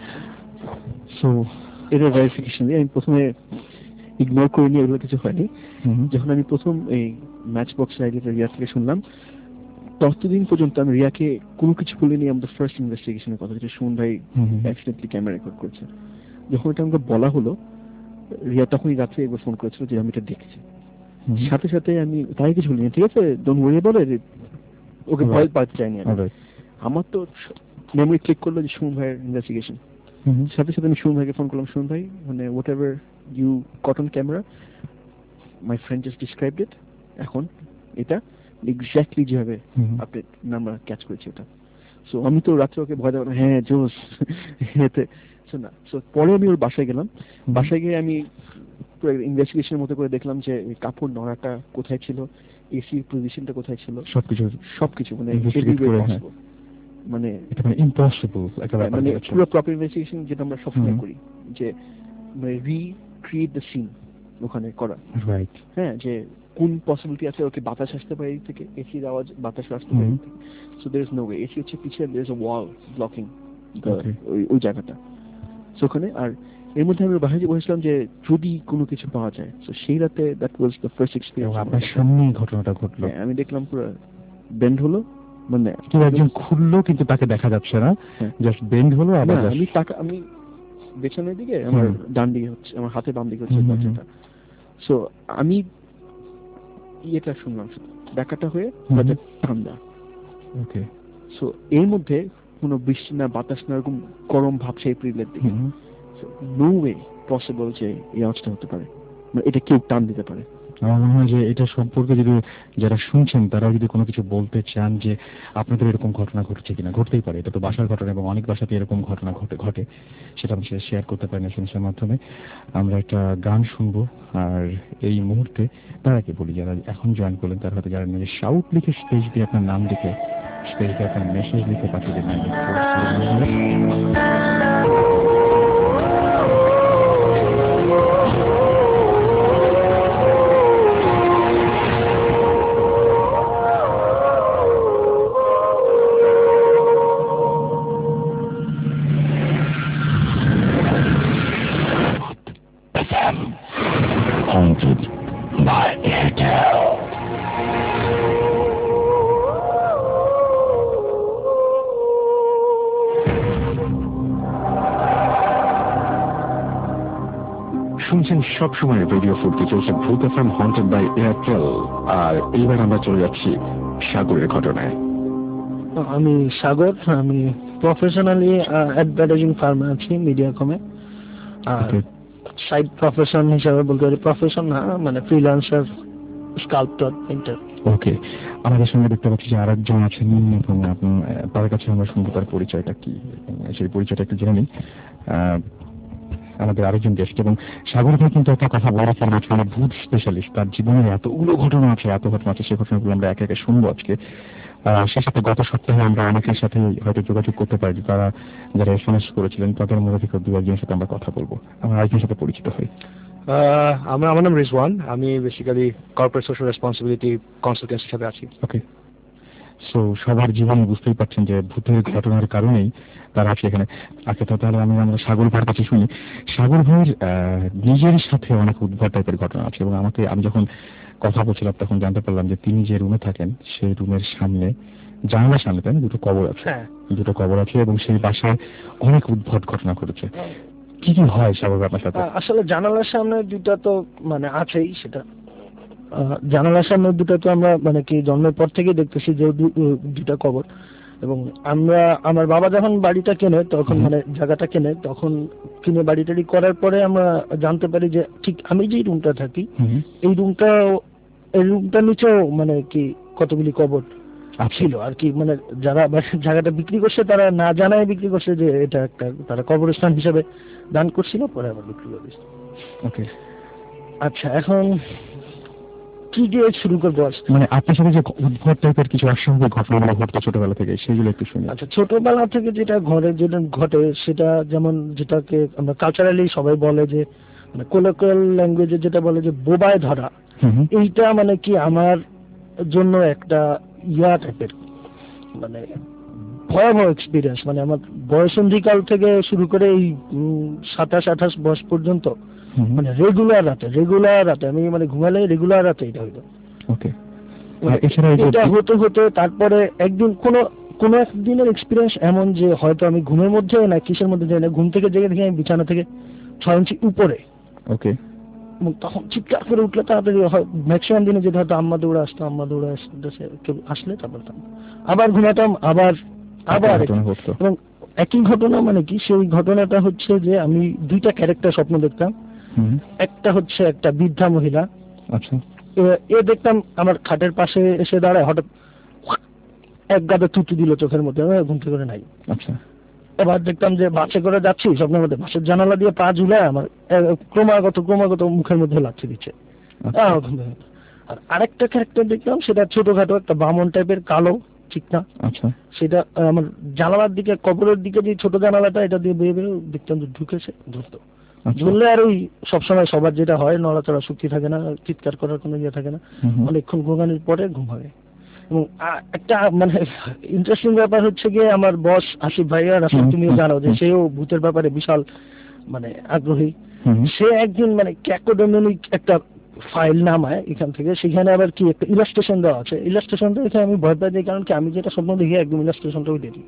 সো এটা ভেরিফিকেশন দিয়ে আমি প্রথমে ইগনোর করিনি, এগুলো কিছু হয়নি। যখন আমি প্রথম এই ম্যাচ বক্স আইডিয়াটা রিয়া থেকে শুনলাম, ততদিন পর্যন্ত আমি রিয়াকে কোনো কিছু বলিনি। আমাদের ফার্স্ট ইনভেস্টিগেশনের কথা, যেটা সুমন ভাই অ্যাক্সিডেন্টলি ক্যামেরা রেকর্ড করছে, যখন এটা আমাকে বলা হলো, রিয়া তখনই রাত্রে একবার ফোন করেছিল যে আমি এটা দেখছি। সাথে সাথে আমি তাই কিছু বলিনি, ঠিক আছে ডোন্ট ওয়ারি বলে, ওকে ভয় পাওয়াতে চাইনি। আমার তো মেমোরি ক্লিক করলো যে সুমন ভাইয়ের ইনভেস্টিগেশন। সাথে সাথে আমি সুমন ভাইকে ফোন করলাম, সুমন ভাই মানে whatever you caught on camera, my friend just described it, এখন এটা এক্স্যাক্টলি যেভাবে আপনি আমরা ক্যাচ করেছি ওটা। সো আমি তো রাত্রে ওকে ভয় দেবো, হ্যাঁ জোস এতে না। সো পরে আমি ওর বাসায় গেলাম, বাসায় গিয়ে আমি ইনভেস্টিগেশনের মতো করে দেখলাম যে কাপড় নড়াটা কোথায় ছিল, এসির পজিশনটা কোথায় ছিল, সবকিছু মানে মানে ইম্পসিবল একটা ব্যাপার, পুরো প্রপার ইনভেস্টিগেশন যেটা আমরা সবসময় করি, যে রিক্রিয়েট দ্য সিন, ওখানে করা, রাইট, হ্যাঁ, যে কোন পসিবিলিটি আছে ওকে বাতাস আসতে পারে এই থেকে, এসির আওয়াজ বাতাস আসতে পারে এই থেকে, so there is no way, AC হচ্ছে পিছনে, there is a wall blocking ওই জায়গাটা। সো ওখানে, আর এর মধ্যে আমরা বাইরে বসেছিলাম যে যদি কোনো কিছু পাওয়া যায়, তো সেই রাতে that was the first experience. আপনার সামনেই ঘটনাটা ঘটলো। আমি দেখলাম পুরো বেন্ড হলো, মানে কেউ একজন খুললো কিন্তু তাকে দেখা যাচ্ছে না, জাস্ট বেন্ড হলো। আবার আমি পেছনের দিকে, আমার ডান দিকে হচ্ছে, আমার হাতে বাম দিকে হচ্ছে দরজাটা। সো আমি ইয়েটা শুনলাম, ডাকাটা হয়ে দরজা ঠান্ডা। ওকে, সো এর মধ্যে কোনো বৃষ্টি না, বাতাস না, এরকম গরম ভাবছে এপ্রিলের দিকে। নো ওয়ে পসিবল যে এই আওয়াজটা হতে পারে, মানে এটা কেউ টান দিতে পারে। আমার মনে হয় যে এটা সম্পর্কে যদি যারা শুনছেন তারা যদি কোনো কিছু বলতে চান যে আপনাদের এরকম ঘটনা ঘটছে কিনা, ঘটতেই পারে, এটা তো বাসার ঘটনা এবং অনেক বাসাতে এরকম ঘটনা ঘটে, সেটা আমি শেয়ার করতে পারি না শুনছেন মাধ্যমে। আমরা একটা গান শুনবো, আর এই মুহূর্তে তারাকে বলি যারা এখন জয়েন করলেন তার হয়তো যারা নিজের শাউট লিখে স্পেস দিয়ে আপনার নাম লিখে স্পেস দিয়ে আপনার মেসেজ লিখে পাঠিয়ে দেন। Haunted by Airtel. শুনছেন সবসময় রেডিও ফুর্তি, চলছে ভূত এফএম হন্টেড বাই এয়ারটেল। আর এইবার আমরা চলে যাচ্ছি সাগরের ঘটনায়। আমি সাগর, আমি প্রফেশনালি অ্যাডভার্টাইজিং ফার্মে আছি, মিডিয়াকমে। আর সাইড প্রফেশন হিসাবে বলতে পারি, প্রফেশন না মানে ফ্রিল্যান্সার, স্কাল্পটর, পেইন্টার। ওকে, আমাদের সঙ্গে দেখতে পাচ্ছি যে আরেকজন আছেন, তার কাছে আমরা শুনবো তার পরিচয়টা কি, সেই পরিচয়টা একটু জেনে নিই। আমাদের আরেকজন গেস্ট, এবং সাগর ভাই কিন্তু একটা কথা বলেছেন আজকে, আমার ভূত স্পেশালিস্ট, তার জীবনে এতগুলো ঘটনা আছে, সেই ঘটনাগুলো আমরা একে একে শুনবো আজকে। সেই সাথে গত সপ্তাহে আমরা অনেকের সাথে হয়তো যোগাযোগ করতে পারি, যারা এসএমএস করেছিলেন, তাদের মধ্যে থেকে দু একজনের সাথে আমরা কথা বলবো। আমরা আরেকজনের সাথে পরিচিত হই। আমার নাম রিজওয়ান, আমি basically corporate social responsibility consultant হিসেবে আছি। ওকে, সো সবার জীবনে বুঝতেই পারছেন যে ভূতের ঘটনার কারণেই তারা আছে এখানে। আচ্ছা, তাহলে আমরা সাগর ভাইয়ের কাছে শুনি। সাগর ভাইয়ের নিজের সাথে অনেক উদ্ভট টাইপের ঘটনা আছে, এবং আমি যখন কথা বলছিলাম তখন জানতে পারলাম যে তিনি যে রুমে থাকেন সেই রুমের সামনে, জানলার সামনে তাই না, দুটো কবর আছে, এবং সেই বাসায় অনেক উদ্ভট ঘটনা ঘটেছে। কি কি হয় সাগর আপনার সাথে? আসলে জানালার সামনে দুটা তো মানে আছেই, সেটা জানালার সামনে দুটা তো আমরা মানে কি জন্মের পর থেকে দেখতেছি যে দুটা কবর। এবং আমার বাবা যখন বাড়িটা কেনে, তখন মানে জায়গাটা কেনে, তখন কিনে বাড়িটারি করার পরে আমরা জানতে পারি যে ঠিক আমি যেই রুমটা থাকি এই রুমটার নিচেও মানে কি কতগুলি কবর ছিল আর কি। মানে যারা জায়গাটা বিক্রি করছে তারা না জানায় বিক্রি করছে যে এটা একটা তারা কবরস্থান হিসেবে দান করছিল, পরে আবার বিক্রি করে দিচ্ছে। ওকে, আচ্ছা, এখন কি দিয়ে শুরু করবো? মানে আপনার সাথে যে উদ্ভট টাইপের কিছু অসম্ভব ঘটনাগুলো ঘটতো ছোটবেলা থেকে, সেগুলো একটু শুনি। আচ্ছা, ছোটবেলা থেকে যেটা ঘটে সেটা যেমন যেটাকে আমরা কালচারালি সবাই বলে যে মানে কোলোকিয়াল ল্যাঙ্গুয়েজে যেটা বলে যে বোবায় ধরা, এইটা মানে কি আমার জন্য একটা টাইপের মানে ভয়াবহ এক্সপিরিয়েন্স। মানে আমার বয়সন্ধিকাল থেকে শুরু করে এই 27-28 বয়স পর্যন্ত মানে রেগুলার রাতে আমি মানে ঘুমালে রেগুলার রাতে এটা হইতো। ওকে, এটা হতে তারপরে একদিন কোনো একদিনের এক্সপিরিয়েন্স এমন যে হয়তো আমি ঘুমের মধ্যে না কিসের মধ্যে যাই না, ঘুম থেকে জেগে দেখি আমি বিছানা থেকে 6 ইঞ্চি উপরে। ওকে, তখন চিৎকার করে উঠলে তাড়াতাড়ি ম্যাক্সিমাম দিনে যেটা হয়তো আম্মা দৌড়ে আসলে তারপর আবার ঘুমাতাম, আবার এবং একই ঘটনা। মানে কি সেই ঘটনাটা হচ্ছে যে আমি দুইটা ক্যারেক্টার স্বপ্ন দেখতাম। একটা হচ্ছে একটা বৃদ্ধা মহিলা, আচ্ছা, এ দেখতাম আমার খাটের পাশে এসে দাঁড়ায়, হঠাৎ এক গাদা থুতু দিল চোখের মধ্যে, ঘুম থেকে করে নাই। আচ্ছা, এবার দেখতাম যে বাসে করে যাচ্ছি, স্বপ্নের মধ্যে বাসের জানালা দিয়ে পা ঝুলায় আমার ক্রমাগত মুখের মধ্যে লাগছে দিচ্ছে। আর আরেকটা ক্যারেক্টার দেখলাম, সেটা ছোটখাটো একটা বামন টাইপের কালো চিকনা। আচ্ছা, সেটা আমার জানালার দিকে, কবরের দিকে যে ছোট জানালাটা, এটা দিয়ে বেয়ে দেখতাম যে ঢুকেছে, ধরতো ঝুললে আর ওই সবসময় সবার যেটা হয়, নড়াচড়া শক্তি থাকে না, চিৎকার করার কোনো ইয়ে থাকে না, অনেকক্ষণ ঘুমানোর পরে ঘুম হবে। এবং একটা মানে ইন্টারেস্টিং ব্যাপার হচ্ছে গিয়ে আমার বস আসিফ ভাইয়া, আসলে তুমিও জানো যে সেও ভূতের ব্যাপারে বিশাল মানে আগ্রহী। সে একদিন মানে ক্যাকোডেমনিক একটা ফাইল নামায় এখান থেকে, সেখানে আবার কি একটা ইলাস্ট্রেশন দেওয়া আছে। ইলাস্ট্রেশনটা দেখে আমি ভয় পাই দিই, কারণ কি আমি যেটা স্বপ্ন দেখি একদম ইলাস্ট্রেশনটা উঠে দিই।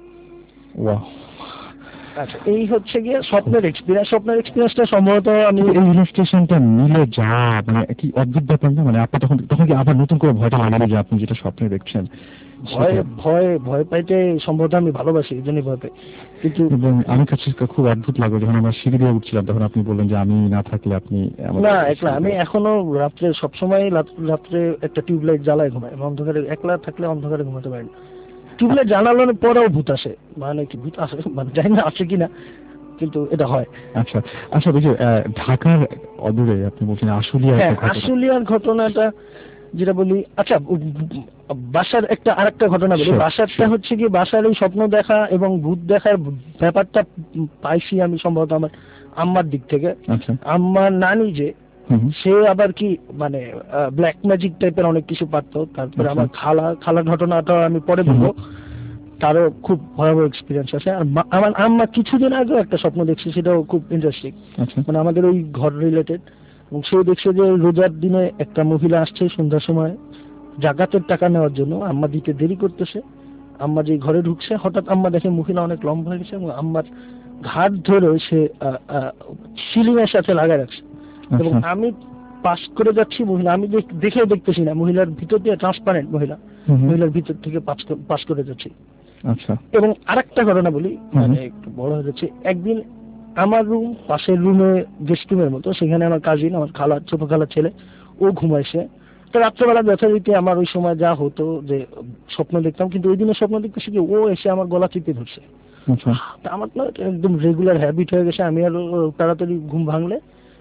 আচ্ছা, এই হচ্ছে গিয়ে স্বপ্নের এক্সপিরিয়েন্স। স্বপ্নের এক্সপিরিয়েন্সটা সম্ভবত আমি এই ইলাস্ট্রেশনটা মিলে যা মানে কি অদ্ভুত ব্যাপার না? মানে আপনি তখন কি আবার নতুন করে ভয়টা লাগে যে আপনি যেটা স্বপ্নে দেখছেন? ভয় পাইতে সম্ভবত আমি ভালোবাসি, এই জন্যই ভয় পাই। কিন্তু আমার কাছে খুব অদ্ভুত লাগলো যখন আমরা সিঁড়ি দিয়ে উঠছিলাম, তখন আপনি বললেন যে আমি না থাকলে আপনি না একলা। আমি এখনো রাত্রে সবসময় রাত্রে একটা টিউবলাইট জ্বালায় ঘুমাই, অন্ধকারে একলা থাকলে অন্ধকারে ঘুমাতে পারি না। টিউবলাইট জ্বালানোর পরেও ভূত আসে, মানে কি ভূত আসে মানে জানি না আসে কিনা, কিন্তু এটা হয়। আচ্ছা আচ্ছা, বুঝি ঢাকার অদূরে আপনি বলছেন আশুলিয়ার ঘটনাটা যেটা বলি, আচ্ছা বাসার একটা আরেকটা ঘটনা বলি। বাসারটা হচ্ছে কি, বাসার এই স্বপ্ন দেখা এবং ভূত দেখার ব্যাপারটা পাইছি আমি সম্ভবত আমার আম্মার দিক থেকে। আম্মার নানি যে সে আবার কি মানে ব্ল্যাক ম্যাজিক টাইপের অনেক কিছু পারতো। তারপরে আমার খালার ঘটনাটা আমি পরে বলবো, তারও খুব ভয়াবহ এক্সপিরিয়েন্স আছে। আর আমার আম্মা কিছুদিন আগেও একটা স্বপ্ন দেখছে, সেটাও খুব ইন্টারেস্টিং, মানে আমাদের ওই ঘর রিলেটেড। এবং সে দেখছে যে রোজার দিনে একটা মহিলা আসছে সন্ধ্যার সময় জাকাতের টাকা নেওয়ার জন্য, আম্মা দিতে দেরি করতেছে। আম্মা যে ঘরে ঢুকছে, হঠাৎ আম্মা দেখে মহিলা অনেক লম্বা হয়ে গেছে এবং আম্মার ঘাট ধরে সে সিলিং এর সাথে লাগায় রাখছে। এবং আমি পাস করে যাচ্ছি, মহিলা আমি দেখেও দেখতেছি না, মহিলার ভিতর দিয়ে ট্রান্সপারেন্ট, মহিলার ভিতর থেকে পাস করে যাচ্ছি। আচ্ছা, এবং আরেকটা ঘটনা বলি, মানে একটু বড় হয়ে যাচ্ছে। একদিন আমার রুম পাশের রুমে গেস্ট রুমের মতো, সেখানে আমার কাজিন, আমার খালার ছোট খালার ছেলে, ও ঘুমাইছে। তো রাত্রেবেলা ব্যথা দিতে আমার ওই সময় যা হতো যে স্বপ্ন দেখতাম, কিন্তু ওই দিনে স্বপ্ন দেখতেছি কি ও এসে আমার গলা চিপে ধরছে। আমার না একদম রেগুলার হ্যাবিট হয়ে গেছে, আমি আর তাড়াতাড়ি ঘুম ভাঙলে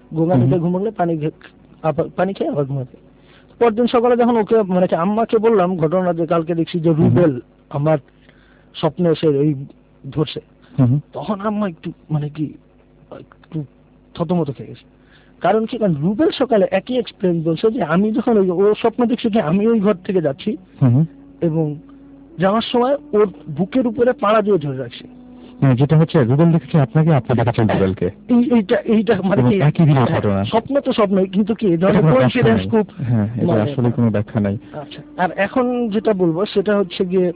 পানি খেয়ে আবার ঘুমাতে। পরদিন সকালে যখন ওকে মানে আম্মাকে বললাম ঘটনা, যে কালকে দেখছি যে রুবেল আমার স্বপ্নে এসে এই ধরছে, তখন আম্মা একটু মানে কি একটু থতমত খেয়ে গেছে। কারণ কি, কারণ রুবেল সকালে একই এক্সপিরিয়েন্স বলছে যে আমি যখন ও স্বপ্ন দেখছি যে আমি ওই ঘর থেকে যাচ্ছি এবং যাওয়ার সময় ওর বুকের উপরে পাড়া দিয়ে ধরে রাখছি। যেটা হচ্ছে রুবেল দেখেছে আপনাকে, আপনি দেখেছেন রুবেলকে। এইটা মানে একই দিনের ঘটনা। স্বপ্ন তো স্বপ্নই, কিন্তু কি এই ধরনের কোইন্সিডেন্স খুব, এটা আসলে কোনো ব্যাখ্যা নাই। আচ্ছা, আর এখন যেটা বলবো সেটা হচ্ছে গিয়ে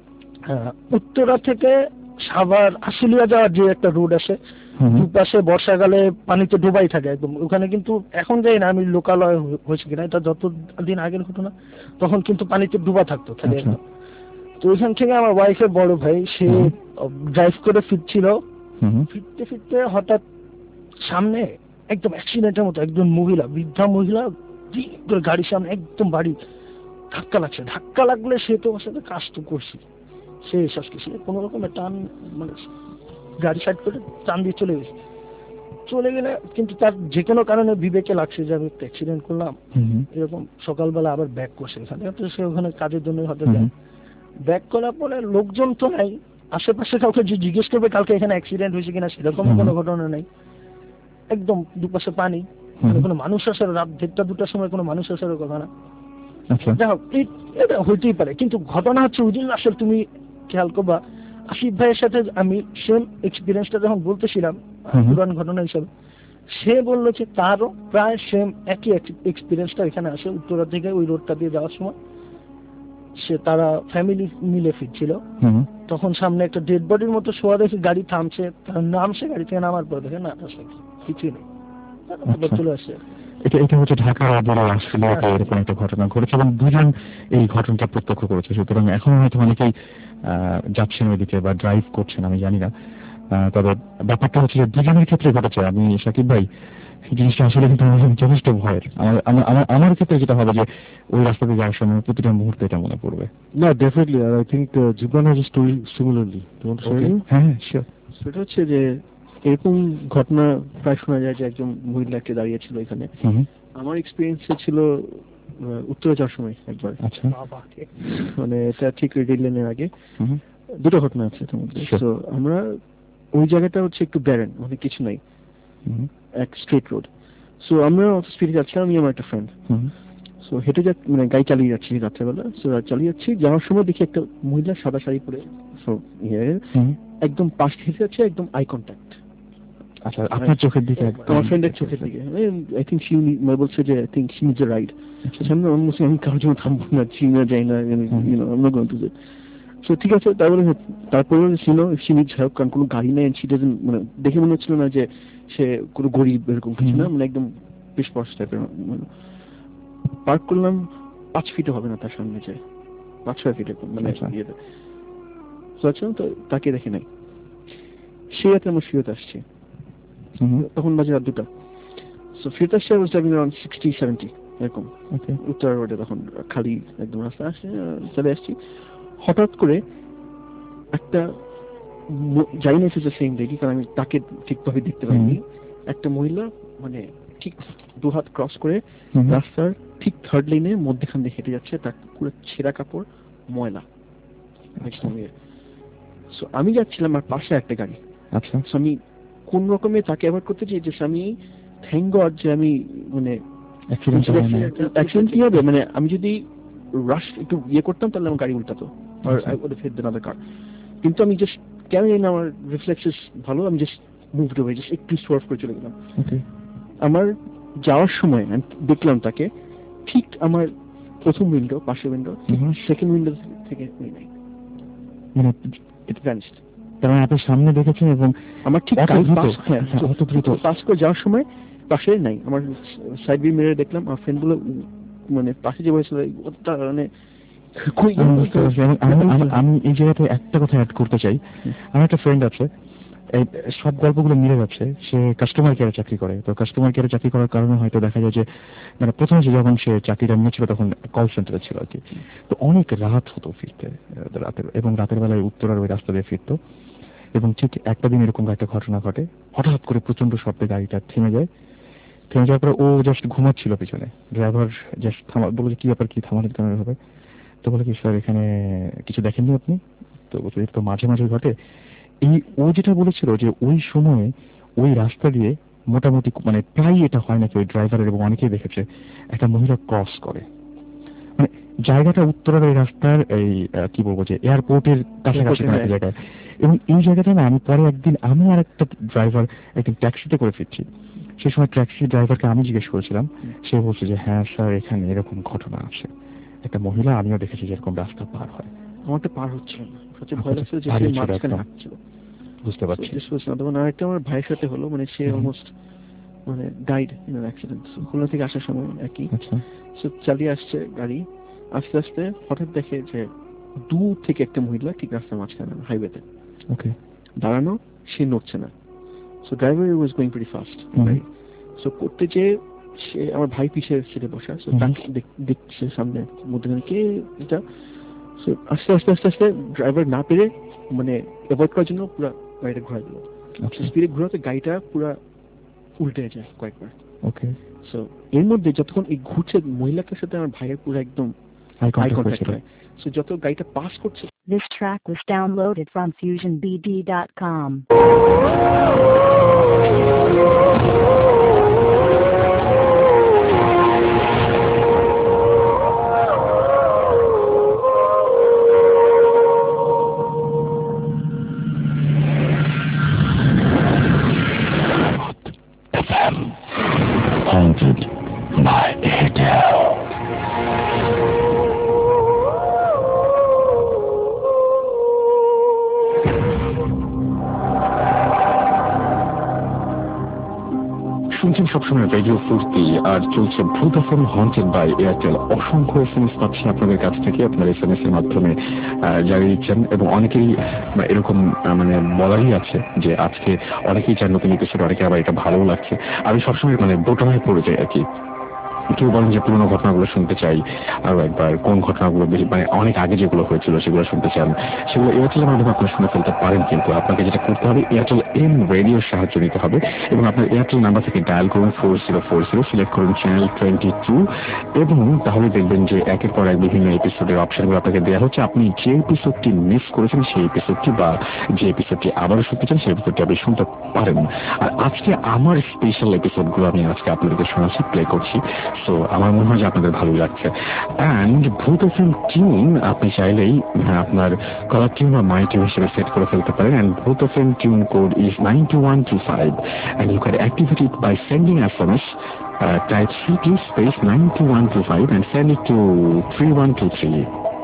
উত্তরা থেকে সাভার আশুলিয়া যাওয়ার যে একটা রোড আছে, দুপাশে বর্ষাকালে পানিতে ডুবাই থাকে একদম। ওখানে কিন্তু এখন যাই না আমি লোকালয় হয়েছে কিনা, এটা যতদিন আগের ঘটনা, তখন কিন্তু পানিতে ডুবা থাকতো একদম। তো ওইখান থেকে আমার ওয়াইফের বড় ভাই সে ড্রাইভ করে ফিরছিল, ফিরতে ফিরতে হঠাৎ সামনে একদম অ্যাক্সিডেন্টের মতো একজন মহিলা, বৃদ্ধা মহিলা, গাড়ির সামনে একদম বাড়ি ধাক্কা লাগছে। ধাক্কা লাগলে সে তো ওর সাথে কাজ তো করছি, সে শ্বাস কি কোনো রকমের টান মানে গাড়ি সাইড করে টান দিয়ে চলে গেলে, কিন্তু তার যে কোনো কারণে বিবেকে লাগছে যে আমি একটা অ্যাক্সিডেন্ট করলাম এরকম। সকালবেলা আবার ব্যাক করছে এখানে, সে ওখানে কাজের জন্য হয়তো ব্যাক করার পরে লোকজন তো নাই আশেপাশে, কাউকে যে জিজ্ঞেস করবে কালকে এখানে অ্যাক্সিডেন্ট হয়েছে কিনা, সেরকম কোনো ঘটনা নাই। একদম দুপাশে পানি, কোনো মানুষ আসার রাত 1:30-2টার সময় কোনো মানুষ আসার কথা না। যাই হোক, এটা হইতেই পারে, কিন্তু ঘটনা হচ্ছে ওই দিন আসলে তুমি খেয়াল করবা আসিফ ভাইয়ের সাথে আমি সেম এক্সপিরিয়েন্সটা যখন বলতেছিলাম পুরান ঘটনা হিসাবে, সে বললো যে তারও প্রায় সেম একই এক্সপিরিয়েন্সটা এখানে আসে উত্তরা থেকে ওই রোডটা দিয়ে যাওয়ার সময়। তারা ফ্যামিলি মিলে ফিরছিল, তখন সামনে একটা ডেড বডির মতো শোয়া দেখে গাড়ি থামছে, নামছে, গাড়ি থেকে নামার পর দেখে না কিছুই নেই, চলে আসছে। এটা হচ্ছে ঢাকার আবহাওয়া আসলে এরকম একটা ঘটনা ঘটেছে এবং দুজন এই ঘটনাটা প্রত্যক্ষ করেছে। সুতরাং এখন হয়তো অনেকেই যাচ্ছেন ওইদিকে বা ড্রাইভ করছেন, আমি জানি না। তবে ব্যাপারটা হচ্ছে যে দুজনের ক্ষেত্রে ঘটেছে। আমি শাকিব ভাই, এই জিনিসটা আসলে কিন্তু যথেষ্ট ভয়ের। আমার ক্ষেত্রে যেটা হবে যে ওই রাস্তাতে যাওয়ার সময় প্রতিটা মুহূর্তে এটা মনে পড়বে। না, ডেফিনেটলি। আর I think Jibran has a story similarly. হ্যাঁ, শিওর। সেটা হচ্ছে যে এরকম ঘটনা প্রায় শোনা যায় যে একজন মহিলা একটা দাঁড়িয়েছিল এখানে। আমার এক্সপিরিয়েন্সে ছিল উত্তরে যাওয়ার সময় একবার। আচ্ছা, মানে এটা ঠিক রেড লেনের আগে দুটো ঘটনা আছে এর মধ্যে। তো আমরা ওই জায়গাটা হচ্ছে একটু ব্যারেন, মানে কিছু নাই। এক স্ট্রেট রোড। সো আমরা স্পিডে যাচ্ছিলাম, আমি আমার একটা ফ্রেন্ড। সো হেঁটে মানে গাড়ি চালিয়ে যাচ্ছি রাত্রেবেলা। সো চালিয়ে যাচ্ছি, যাওয়ার সময় দেখি একটা মহিলা সাদা শাড়ি পরে একদম পাশ হেঁটে যাচ্ছে, একদম আই কন্ট্যাক্ট। আচ্ছা, আপনার চোখের দিকে? আমার ফ্রেন্ডের চোখের দিকে। আই থিঙ্ক শি বলছে যে I think she needs a ride. আমি কারোর জন্য থামবো না, চিনা যাই না, আমরা গোইং টু দ্যাট। সো ঠিক আছে, তারপরে ছিল সি নিডস হেল্প, কারণ কোনো গাড়ি নেই। সি ডাজন্ট, মানে দেখে মনে হচ্ছিল না যে সে কোনো গরিব এরকম কিছু না, মানে একদম বেশ পশ টাইপের। পার্ক করলাম 5 ফিটও হবে না তার সামনে, যে 5-6 ফিট এরকম, মানে ইয়েতে। তো তাকে দেখে নাই। সে রাতে আমার ফিরত আসছে, তখন বাজে রাত 2টা। সো ফিরত আসছে, I was driving around 60-70 এরকম উত্তর রোডে, তখন খালি একদম রাস্তা আসছে, চলে আসছি। হঠাৎ করে একটা, জানি না ইটস দ্য সেম লেডি, কারণ আমি তাকে ঠিকভাবে দেখতে পাইনি, একটা মহিলা মানে ঠিক 2 হাত ক্রস করে রাস্তার ঠিক 3rd লেনে মধ্যখান দিয়ে হেঁটে যাচ্ছে, তার পুরো ছেঁড়া কাপড়, ময়লা। সো আমি যাচ্ছিলাম, আর পাশে একটা গাড়ি। আচ্ছা, আমি কোন রকমে তাকে অ্যাভয়েড করতে চাই, যে আমি থ্যাংক গড যে আমি মানে অ্যাক্সিডেন্ট কি হবে, মানে আমি যদি রাশ একটু ইয়ে করতাম তাহলে আমার গাড়ি উল্টাতো, আর I would have hit another car. কিন্তু আমি জাস্ট কেন জানি না, আমার রিফ্লেক্সেস ভালো, আমি জাস্ট মুভড অ্যাওয়ে, জাস্ট একটু সোয়ার্ভ করে চলে গেলাম। আমার যাওয়ার সময় আমি দেখলাম তাকে ঠিক আমার প্রথম উইন্ডো, পাশের উইন্ডো, সেকেন্ড উইন্ডো থেকে মানে ইট ভ্যানিশড। কারণ আপনি সামনে দেখেছেন এবং আমার ঠিক পাস করে যাওয়ার সময় পাশে নাই। আমার সাইড ভিউ মিররে দেখলাম, আমার ফ্রেন্ডগুলো মানে পাশে যে বসেছিল, মানে আমি এই জায়গাতে একটা কথা অ্যাড করতে চাই। আমার একটা ফ্রেন্ড আছে, সব গল্পগুলো মিলে যাচ্ছে। সে কাস্টমার কেয়ারে চাকরি করে। তো কাস্টমার কেয়ারে চাকরি করার কারণে হয়তো দেখা যায় যে, মানে প্রথমে যখন সে চাকরিটা নিয়েছিল তখন কল সেন্টারে ছিল আর কি। তো অনেক রাত হতো ফিরতে, রাতের, এবং রাতের বেলায় উত্তরার ওই রাস্তা দিয়ে ফিরতো। এবং ঠিক একটা দিন এরকম একটা ঘটনা ঘটে, হঠাৎ করে প্রচন্ড শব্দে গাড়িটা থেমে যায়। থেমে যাওয়ার পরে ও জাস্ট ঘুমাচ্ছিল পিছনে, ড্রাইভার জাস্ট বলে কি ব্যাপার, কি থামানোর কারণে হবে। তো বলে কি স্যার এখানে কিছু দেখেননি আপনি? তো তো মাঝে মাঝে ঘটে। ও যেটা বলেছিল যে ওই সময় ওই রাস্তা দিয়ে মোটামুটি মানে প্রায় এটা হয় নাকি ওই ড্রাইভারের, এবং অনেকেই দেখেছে, একটা মহিলা ক্রস করে। মানে জায়গাটা উত্তরার এই রাস্তার এই কি বলবো যে এয়ারপোর্টের কাছাকাছি একটা জায়গায়। এবং এই জায়গাটা না, আমি পরে একদিন আমি আর একটা ড্রাইভার একদিন ট্যাক্সিতে করে ফিরছি। সেই সময় ট্যাক্সি ড্রাইভারকে আমি জিজ্ঞেস করেছিলাম, সে বলছে যে হ্যাঁ স্যার এখানে এরকম ঘটনা আছে, একটা মহিলা আমিও দেখেছি যেরকম রাস্তা পার হয়। আমার তো পার হচ্ছিল না, সবচেয়ে ভয় লাগছিল যে সে মাঝখানে হাঁটছিল। বুঝতে পারছি। আরেকটা আমার ভাইয়ের সাথে হলো, মানে সে অলমোস্ট মানে died in an accident. Khulna থেকে আসার সময় একই, সে চালিয়ে আসছে গাড়ি, আস্তে আস্তে হঠাৎ দেখে যে দূর থেকে একটা মহিলা ঠিক রাস্তার মাঝখানে হাইওয়েতে দাঁড়ানো, সে নড়ছে না। So driver was going pretty fast. So করতে যে সে, আমার ভাই পিছিয়ে সিটে বসা, সো তাকে দেখছে সামনে মধ্যখানে কে এটা। সো আস্তে আস্তে আস্তে আস্তে ড্রাইভার না পেরে মানে অ্যাভয়েড করার জন্য পুরো গাড়িটা ঘোরাই দিল। স্পিডে ঘোরাতে গাড়িটা পুরো উল্টে যায় কয়েকবার। সো এর মধ্যে যতক্ষণ এই ঘুরছে, মহিলাটার সাথে আমার ভাইয়ের পুরো একদম আই কন্টাক্ট হয়। সো যত গাড়িটা পাস করছে। This track was downloaded from FusionBD.com. Haunted by Airtel. শুনছেন সবসময় রেডিও ফুর্তি, আর চলছে ভূত এফএম হন্টেড বাই এয়ারটেল। অসংখ্য এসএমএস পাচ্ছি আপনাদের কাছ থেকে, আপনার এসএমএস এর মাধ্যমে জানিয়ে দিচ্ছেন, এবং অনেকেই এরকম মানে বলারই আছে যে আজকে অনেকেই চান নতুন এপিসোড, অনেকে আবার এটা ভালো লাগছে। আমি সবসময় মানে বোটানায় পড়ে যাই আর কি। কেউ বলেন যে পুরোনো ঘটনাগুলো শুনতে চাই, আরো একবার কোন ঘটনাগুলো বেশি মানে অনেক আগে যেগুলো হয়েছিল সেগুলো শুনতে চান, সেগুলো এয়ারটেলের মাধ্যমে আপনারা শুনে ফেলতে পারেন। কিন্তু আপনাকে যেটা করতে হবে, এয়ারটেল এম রেডিওর সাহায্য নিতে হবে এবং আপনার এয়ারটেল নাম্বার থেকে ডায়াল করুন 4040, সিলেক্ট করুন চ্যানেল 22 এবং তাহলে দেখবেন যে একের পর এক বিভিন্ন এপিসোডের অপশনগুলো আপনাকে দেওয়া হচ্ছে। আপনি যে এপিসোডটি মিস করেছেন সেই এপিসোডটি বা যে এপিসোডটি আবারও শুনতে চান সেই এপিসোডটি আপনি শুনতে পারেন। আর আজকে আমার স্পেশাল এপিসোডগুলো আমি আজকে আপনাদেরকে শোনাচ্ছি, প্লে করছি। সো আমার মনে হয় যে আপনাদের ভালোই লাগছে। অ্যান্ড ভূত এফএম টিউন আপনি চাইলেই আপনার কলার টিউন বা মাই টিউন হিসেবে সেট করে ফেলতে পারেন। And Bhoot FM tune code is 92125 and you can activate it by sending SMS. Type CT space 92125 and send it to 3123.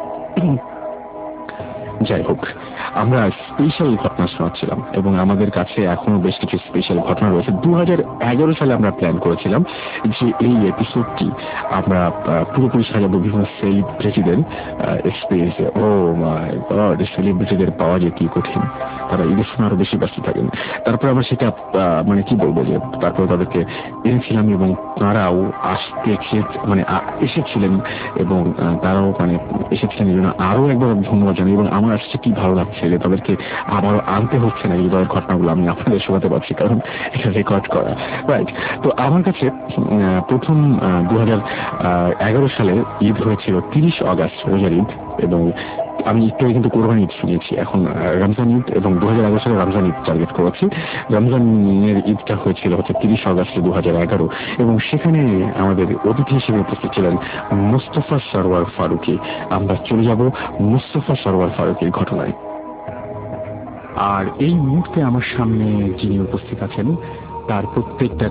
যাই হোক, আমরা স্পেশাল ঘটনা শোনাচ্ছিলাম এবং আমাদের কাছে এখনো বেশ কিছু স্পেশাল ঘটনা রয়েছে। 2011 সালে আমরা প্ল্যান করেছিলাম যে এই এপিসোডটি আমরা পুরোপুরি সাজাবো বিভিন্ন সেলিব্রিটিদের এক্সপিরিয়েন্সে। ও মাই গড, সেলিব্রিটিদের পাওয়া যে কি কঠিন, তারা ঈদের সময় আরো বেশি ব্যস্ত থাকেন। তারপর আমরা সেটা মানে কি বলবো যে তারপর তাদেরকে এনেছিলাম এবং তারাও আসতে মানে এসেছিলেন এবং তারাও মানে এসেছিলেন। এই জন্য আরো একবার ধন্যবাদ জানাই এবং আমার আসছে কি ভালো লাগছে যে তাদেরকে আবারও আনতে হচ্ছে না। এই ধরনের ঘটনাগুলো আমি আপনাদের শোনাতে পারছি কারণ এটা রেকর্ড করা, রাইট? তো আমার কাছে প্রথম 2011 সালে ঈদ হয়েছিল 30 অগাস্ট, রোজার ঈদ, এবং আমি একটু কিন্তু কোরবানি ঈদ শুনিয়েছি, এখন রমজান ঈদ, এবং 2011 সালে রমজান ঈদ টার্গেট করেছি। রমজানের ঈদটা হয়েছিল হচ্ছে 30 অগাস্ট 2011 এবং সেখানে আমাদের অতিথি হিসেবে উপস্থিত ছিলেন মুস্তফা সরওয়ার ফারুকী। আমরা চলে যাব মুস্তফা সরওয়ার ফারুকীর ঘটনায়। আর এই মুহূর্তে আমার সামনে যিনি উপস্থিত আছেন তার প্রত্যেকটা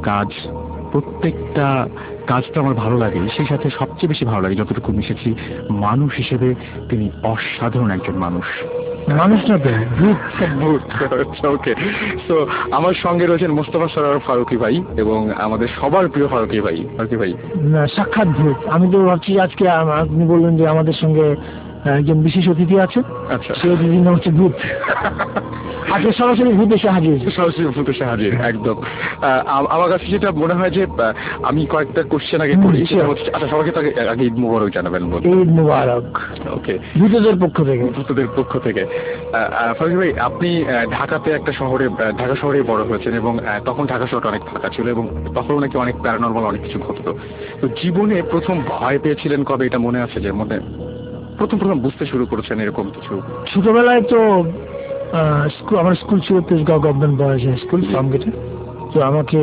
কাজটা আমার ভালো লাগে, সেই সাথে সবচেয়ে বেশি ভালো লাগে যতটুকু মিশেছি মানুষ হিসেবে তিনি অসাধারণ একজন মানুষ। মানুষ না তো ভূত। ওকে, তো আমার সঙ্গে রয়েছেন মোস্তফা সরওয়ার ফারুকী ভাই এবং আমাদের সবার প্রিয় ফারুকী ভাই। না, সাক্ষাৎ ভূত। আমি তো ভাবছি আজকে আপনি বললেন যে আমাদের সঙ্গে একজন বিশেষ অতিথি আছে, আচ্ছা, সেই অতিথির নাম হচ্ছে ভূত। আজকে সরাসরি ভূত এসে হাজির, একদম। আমার কাছে যেটা মনে হয় যে আমি কয়েকটা কোশ্চেন আগে করি, আচ্ছা সবাইকে তো আগে ঈদ মুবারক জানাবেন। ঈদ মুবারক। ওকে, ভূতদের পক্ষ থেকে। ফারুকী ভাই, আপনি ঢাকা শহরে বড় হয়েছেন এবং তখন ঢাকা শহরটা অনেক ফাঁকা ছিল এবং তখন নাকি অনেক প্যারানরমাল অনেক কিছু ঘটতো। তো জীবনে প্রথম ভয় পেয়েছিলেন কবে, এটা মনে আছে যে মনে প্রথম বুঝতে শুরু করেছেন এরকম কিছু? ছোটবেলায় তো আমার স্কুল ছিল Tejgaon government boys high school, ফার্মগেটে। তো আমাকে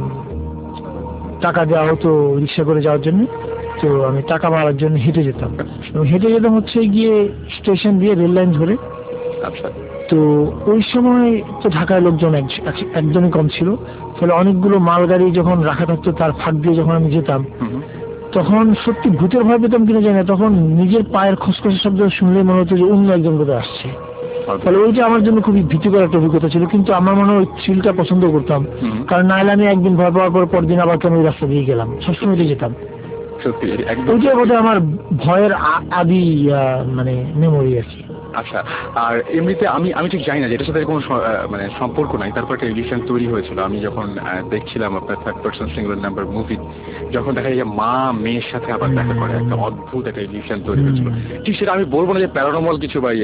টাকা দেওয়া হতো রিক্সা করে যাওয়ার জন্য। তো আমি টাকা মারার জন্য হেঁটে যেতাম এবং হেঁটে যেতাম হচ্ছে গিয়ে স্টেশন দিয়ে রেল লাইন ধরে। আচ্ছা। তো ওই সময় তো ঢাকায় লোকজন একদমই কম ছিল, ফলে অনেকগুলো মালগাড়ি যখন রাখা থাকতো তার ফাঁক দিয়ে যখন আমি যেতাম তখন সত্যি ভূতের ভয় পেতাম কিনা জানি না, তখন নিজের পায়ের খসখসে শব্দ শুনলে মনে হতো যে অন্য একজন কোথাও আসছে। ফলে ওইটা আমার জন্য খুবই ভীতিকর একটা অভিজ্ঞতা ছিল, কিন্তু আমার মনে হয় থ্রিলটা পছন্দ করতাম, কারণ নাহলে আমি একদিন ভয় পাওয়ার পরদিন আবার কেন ওই রাস্তা দিয়ে গেলাম, সবসময় যেতাম। ওইটার বোধ হয় আমার ভয়ের আদি মানে মেমোরি আর কি। আচ্ছা, আর এমনিতে আমি ঠিক জানি না যে এটার সাথে কোনো মানে সম্পর্ক নাই, তারপর একটা ইলিউশন তৈরি হয়েছিল। আমি যখন দেখছিলাম আপনার third person singular number movie, যখন দেখা যায় মা মেয়ের সাথে আবার দেখা করে, একটা অদ্ভুত একটা ইলিউশন তৈরি হয়েছিল। ঠিক সেটা আমি বলবো না যে প্যারানরমাল কিছু বাইরে,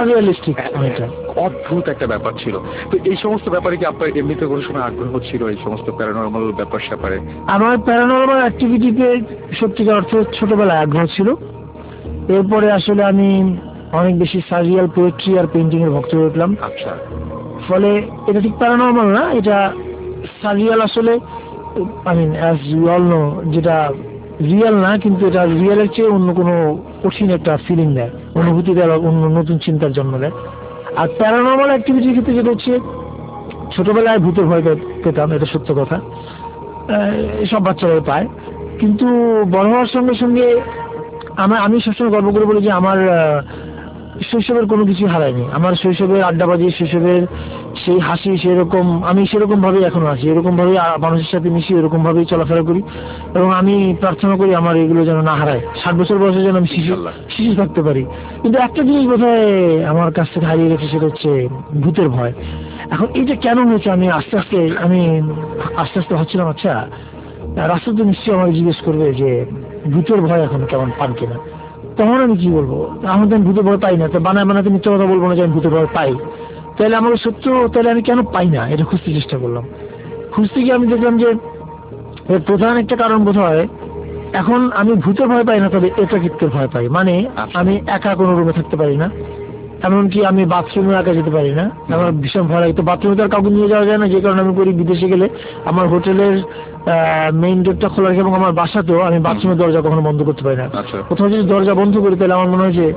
অদ্ভুত একটা ব্যাপার ছিল। তো এই সমস্ত ব্যাপারে কি আপনার এমনিতে কোনো সময় আগ্রহ ছিল, এই সমস্ত প্যারানরমাল ব্যাপার স্যাপারে? আমার প্যারানরমাল অ্যাক্টিভিটিতে সত্যিকার অর্থে ছোটবেলায় আগ্রহ ছিল। এরপরে আসলে আমি অনেক বেশি সার্রিয়াল পোয়েট্রি আর পেইন্টিং এর ভক্ত হয়ে উঠলাম। আচ্ছা। ফলে এটা ঠিক প্যারানরমাল না, এটা সার্রিয়াল আসলে অ্যাজ ইউ অল নো, যেটা রিয়েল না, কিন্তু এটা রিয়েলের চেয়ে অন্য কোনো কঠিন একটা ফিলিং দেয়, অনুভূতি দেয়, অন্য নতুন চিন্তার জন্ম দেয়। আর প্যারানরমাল অ্যাক্টিভিটির ক্ষেত্রে যেটা হচ্ছে, ছোটবেলায় ভূতের ভয় পেতাম, এটা সত্য কথা, সব বাচ্চারাই পায়, কিন্তু বড় হওয়ার সঙ্গে সঙ্গে আমি সবসময় গর্ব করে বলি যে আমার শৈশবের কোনো কিছু হারায়নি। আমার শৈশবের আড্ডাবাজি, শৈশবের সেই হাসি, আমি সেরকম ভাবেই এখনো আছি, এরকম ভাবেই মানুষের সাথে মিশি, এরকম ভাবেই চলাফেরা করি এবং আমি প্রার্থনা করি আমার এগুলো যেন না হারায়, 60 বছর বয়সে যেন আমি শিশু থাকতে পারি। কিন্তু একটা জিনিস বোধহয় আমার কাছ থেকে হারিয়ে গেছে, সেটা হচ্ছে ভূতের ভয়। এখন এটা কেন হয়েছে আমি আস্তে আস্তে ভাবছিলাম, আচ্ছা রাস্তাতে নিশ্চয়ই আমাকে জিজ্ঞেস করবে যে ভূতের ভয় এখন কেমন পান কিনা। তখন আমি কি বলবো, আমি তো ভূতের ভয় পাই না, তো বানায় বানাতে মিথ্যা কথা বলবো না যে আমি ভূতের ভয় পাই। তাহলে আমাকে সত্য, তাহলে আমি কেন পাই না এটা খুঁজতে চেষ্টা করলাম। খুঁজতে গিয়ে আমি দেখলাম যে এর প্রধান একটা কারণ বোধ হয়, এখন আমি ভূতের ভয় পাই না, তবে একাকিত্বের ভয় পাই। মানে আমি একা কোনো রুমে থাকতে পারি না, এমনকি আমি বাথরুমে একা যেতে পারি না, আমার ভীষণ ভয় লাগে। তো বাথরুমে তো আর কাউকে নিয়ে যাওয়া যায় না, যে কারণে আমি করি বিদেশে গেলে আমার হোটেলের মেইন গেটটা খোলা রাখি, এবং আমার বাসাতেও আমি বাথরুমের দরজা কখনো বন্ধ করতে পারি না। কোথাও যদি দরজা বন্ধ করি তাহলে আমার মনে হয় যে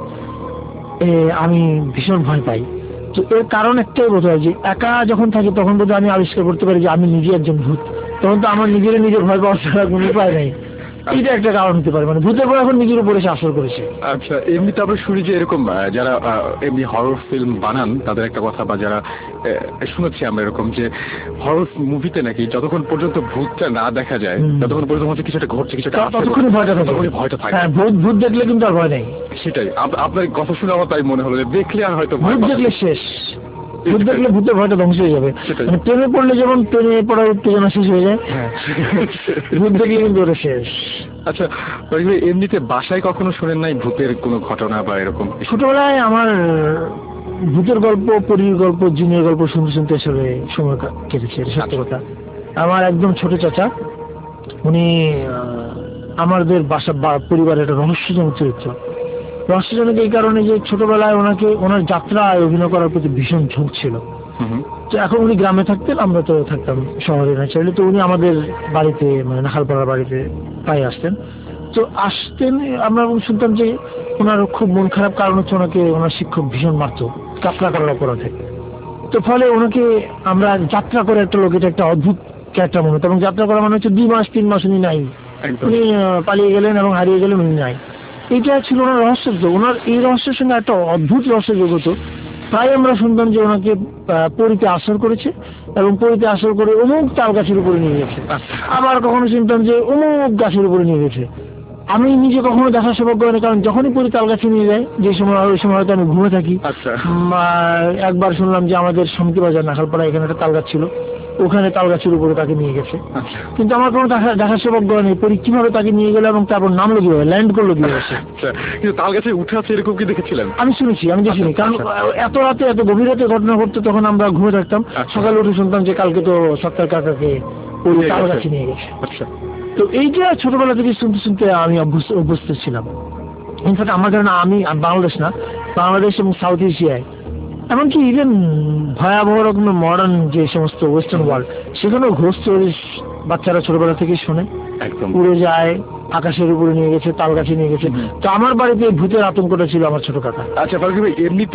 আমি ভীষণ ভয় পাই। তো এর কারণ একটাই বোধ হয় যে একা যখন থাকি তখন বোধহয় আমি আবিষ্কার করতে পারি যে আমি নিজে একজন ভূত, তখন তো আমার নিজের ভয় পাওয়ার ছাড়া কোনো উপায় নেই। এটা একটা কারণ হতে পারে, মানে ভূতের ভয় এখন নিজের উপরে আসর করেছে। আচ্ছা, এমনিতে আমরা শুনি যে এরকম যারা এমনি হরর ফিল্ম বানান তাদের একটা কথা, বা যারা শুনেছি আমরা এরকম যে হরর মুভিতে নাকি যতক্ষণ পর্যন্ত ভূতটা না দেখা যায় ততক্ষণ পর্যন্ত মনে হচ্ছে কিছু একটা ঘটছে, কিছু একটা ততক্ষণই ভয়টা থাকে। ভূত দেখলে কিন্তু আর ভয় নেই। সেটাই, আপনার কথা শুনে আমার তাই মনে হলো যে দেখলে আর হয়তো ভূত দেখলে শেষ, ভূত দেখলে ভূতের ভয়টা ধ্বংস হয়ে যাবে। মানে প্রেমে পড়লে যেমন প্রেমে পড়ার উত্তেজনা শেষ হয়ে যায়, ভূত দেখলে কিন্তু ওটা শেষ। আচ্ছা, এমনিতে বাসায় কখনো শোনেন নাই ভূতের কোনো ঘটনা বা এরকম? ছোটবেলায় আমার ভূতের গল্প, পরীর গল্প, জিনের গল্প শুনতে শুনতে আসলে সময় কেটেছে, সত্যি কথা। আমার একদম ছোট চাচা, উনি আমাদের বাসা পরিবারের একটা রহস্যজনক চরিত্র। রহস্যজনক এই কারণে যে ছোটবেলায় ওনার যাত্রায় অভিনয় করার প্রতি ভীষণ ঝোঁক ছিল। তো এখন উনি গ্রামে থাকতেন, আমরা তো থাকতাম শহরে ন্যাচারালি। তো উনি আমাদের বাড়িতে, মানে নাখালপাড়ার বাড়িতে প্রায় আসতেন। তো আসতেন, আমরা শুনতাম যে ওনার খুব মন খারাপ, কারণ হচ্ছে ওনাকে ওনার শিক্ষক ভীষণ মারত কাপড়া করার অপরাধে। তো ফলে ওনাকে আমরা যাত্রা করে একটা লোক, এটা একটা অদ্ভুত ক্যারেক্টার মনে হতো। এবং যাত্রা করা মানে হচ্ছে 2 মাস 3 মাস উনি নাই, উনি পালিয়ে গেলেন এবং হারিয়ে গেলেন, উনি নাই। এইটা ছিল ওনার রহস্য। ওনার এই রহস্যের সঙ্গে একটা অদ্ভুত রহস্য যোগ হতো। প্রায় আমরা শুনতাম যে ওনাকে পরীতে আসর করেছে, এবং পরীতে আসর করে অমুক তাল গাছের উপরে নিয়ে গেছে। আবার কখনো শুনতাম যে অমুক গাছের উপরে নিয়ে গেছে। আমি নিজে কখনো দেখার সৌভাগ্য হয়নি, কারণ যখনই পরী তাল গাছে নিয়ে যায়, যে সময় ওই সময় হয়তো আমি ঘুমে থাকি। একবার শুনলাম যে আমাদের সমিতি বাজার নাখালপাড়া, এখানে একটা তাল গাছ ছিল, ওখানে তাল গাছের উপরে তাকে নিয়ে গেছে। কিন্তু আমার কোনো দেখার সৌভাগ্য হয়নি পরী কিভাবে তাকে নিয়ে গেল এবং তারপর নামলো কিভাবে, ল্যান্ড করলো কিভাবে। কিন্তু তাল গাছে উঠে আছে এরকম কি দেখেছিলেন? আমি শুনেছি, আমি দেখিনি, কারণ এত রাতে এত গভীর রাতে ঘটনা ঘটতো, তখন আমরা ঘুরে থাকতাম। সকালে উঠে শুনতাম যে কালকে তো সত্তার কাকাকে পরী তাল গাছে নিয়ে গেছে। তো এইটা ছোটবেলা থেকে শুনতে শুনতে আমি অভ্যস্ত ছিলাম। ইনফ্যাক্ট আমার কারণে আমি বাংলাদেশ না, বাংলাদেশ এবং সাউথ এশিয়ায়, এমনকি ইভেন ভয়াবহ রকমের মডার্ন যে সমস্ত ওয়েস্টার্ন ওয়ার্ল্ড, সেখানেও ঘোষ স্টোরি বাচ্চারা ছোটবেলা থেকেই শোনে। উড়ে যায়, আকাশের উপরে নিয়ে গেছে, তাল গাছে নিয়ে গেছে। তো আমার বাড়িতে ভূতের আতঙ্কটা ছিল আমার ছোট কাকা। আচ্ছা ফারুক ভাই, এমনিতে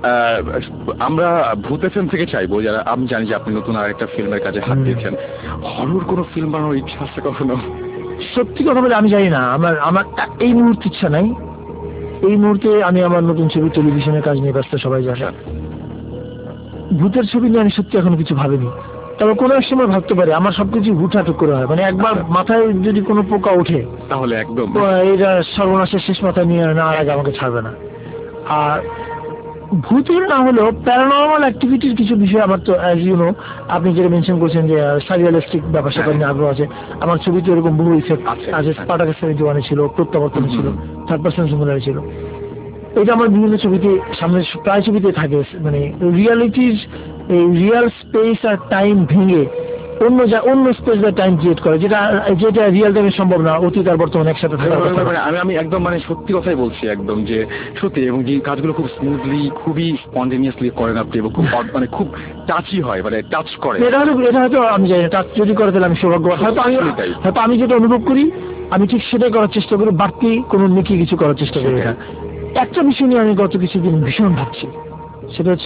আমরা ভূত এফএম থেকে চাইবো, যারা আমি জানি যে আপনি নতুন আর একটা ফিল্মের কাজে হাত দিয়েছেন, হরর কোনো ফিল্ম বানানোর ইচ্ছা আছে কখনো? সত্যি কথা বলে আমি জানি না, আমার এই মুহূর্তে ইচ্ছা নাই। এই মুহূর্তে আমি আমার নতুন ছবি, টেলিভিশনের কাজ নিয়ে ব্যস্ত, সবাই জানে। ভূতের ছবি নিয়ে আমি সত্যি এখনো কিছু ভাবিনি, তবে কোনো এক সময় ভাবতে পারি। আমার সবকিছু হুটহাট করে হয়, মানে একবার মাথায় যদি কোনো পোকা ওঠে তাহলে একদম এটা সর্বনাশের শেষ মাথায় নিয়ে না আর আগে আমাকে ছাড়বে না। আর ভূতের না হলেও প্যারানর্মাল অ্যাক্টিভিটির কিছু বিষয় আমার তো, অ্যাজ ইউ নো, আপনি যেটা মেনশন করছেন যে সারিয়ালিস্টিক ব্যাপার স্যাপার নিয়ে আগ্রহ আছে। আমার ছবিতে এরকম বহু ইফেক্ট আছে, স্পার্টাকাস 71 ছিল, প্রত্যাবর্তন ছিল, থার্ড পার্সন সিঙ্গুলার ছিল। এটা আমার বিভিন্ন ছবিতে, সামনে প্রায় ছবিতে থাকে। মানে রিয়ালিটির এই রিয়াল স্পেস আর টাইম ভেঙে অন্য স্পেস বা টাইম ক্রিয়েট করে, যেটা রিয়েল টাইমে সম্ভব না, অতীত আর বর্তমান একসাথে থাকার কথা। আমি একদম মানে সত্যি কথাই বলছি, একদম যে সত্যি, এবং যে কাজগুলো খুব স্মুথলি, খুবই স্পন্টেনিয়াসলি করেন আপনি, এবং খুব মানে খুব টাচই হয়, মানে টাচ করে। এটা হয়তো আমি জানি, টাচ যদি করে তাহলে আমি সৌভাগ্য। হয়তো আমি যেটা অনুভব করি আমি ঠিক সেটাই করার চেষ্টা করি, বাড়তি কোনো নেকি কিছু করার চেষ্টা করি না। একটা বিষয় নিয়ে আমি গত কিছুদিন ভীষণ ভাবছি, সেটা হচ্ছে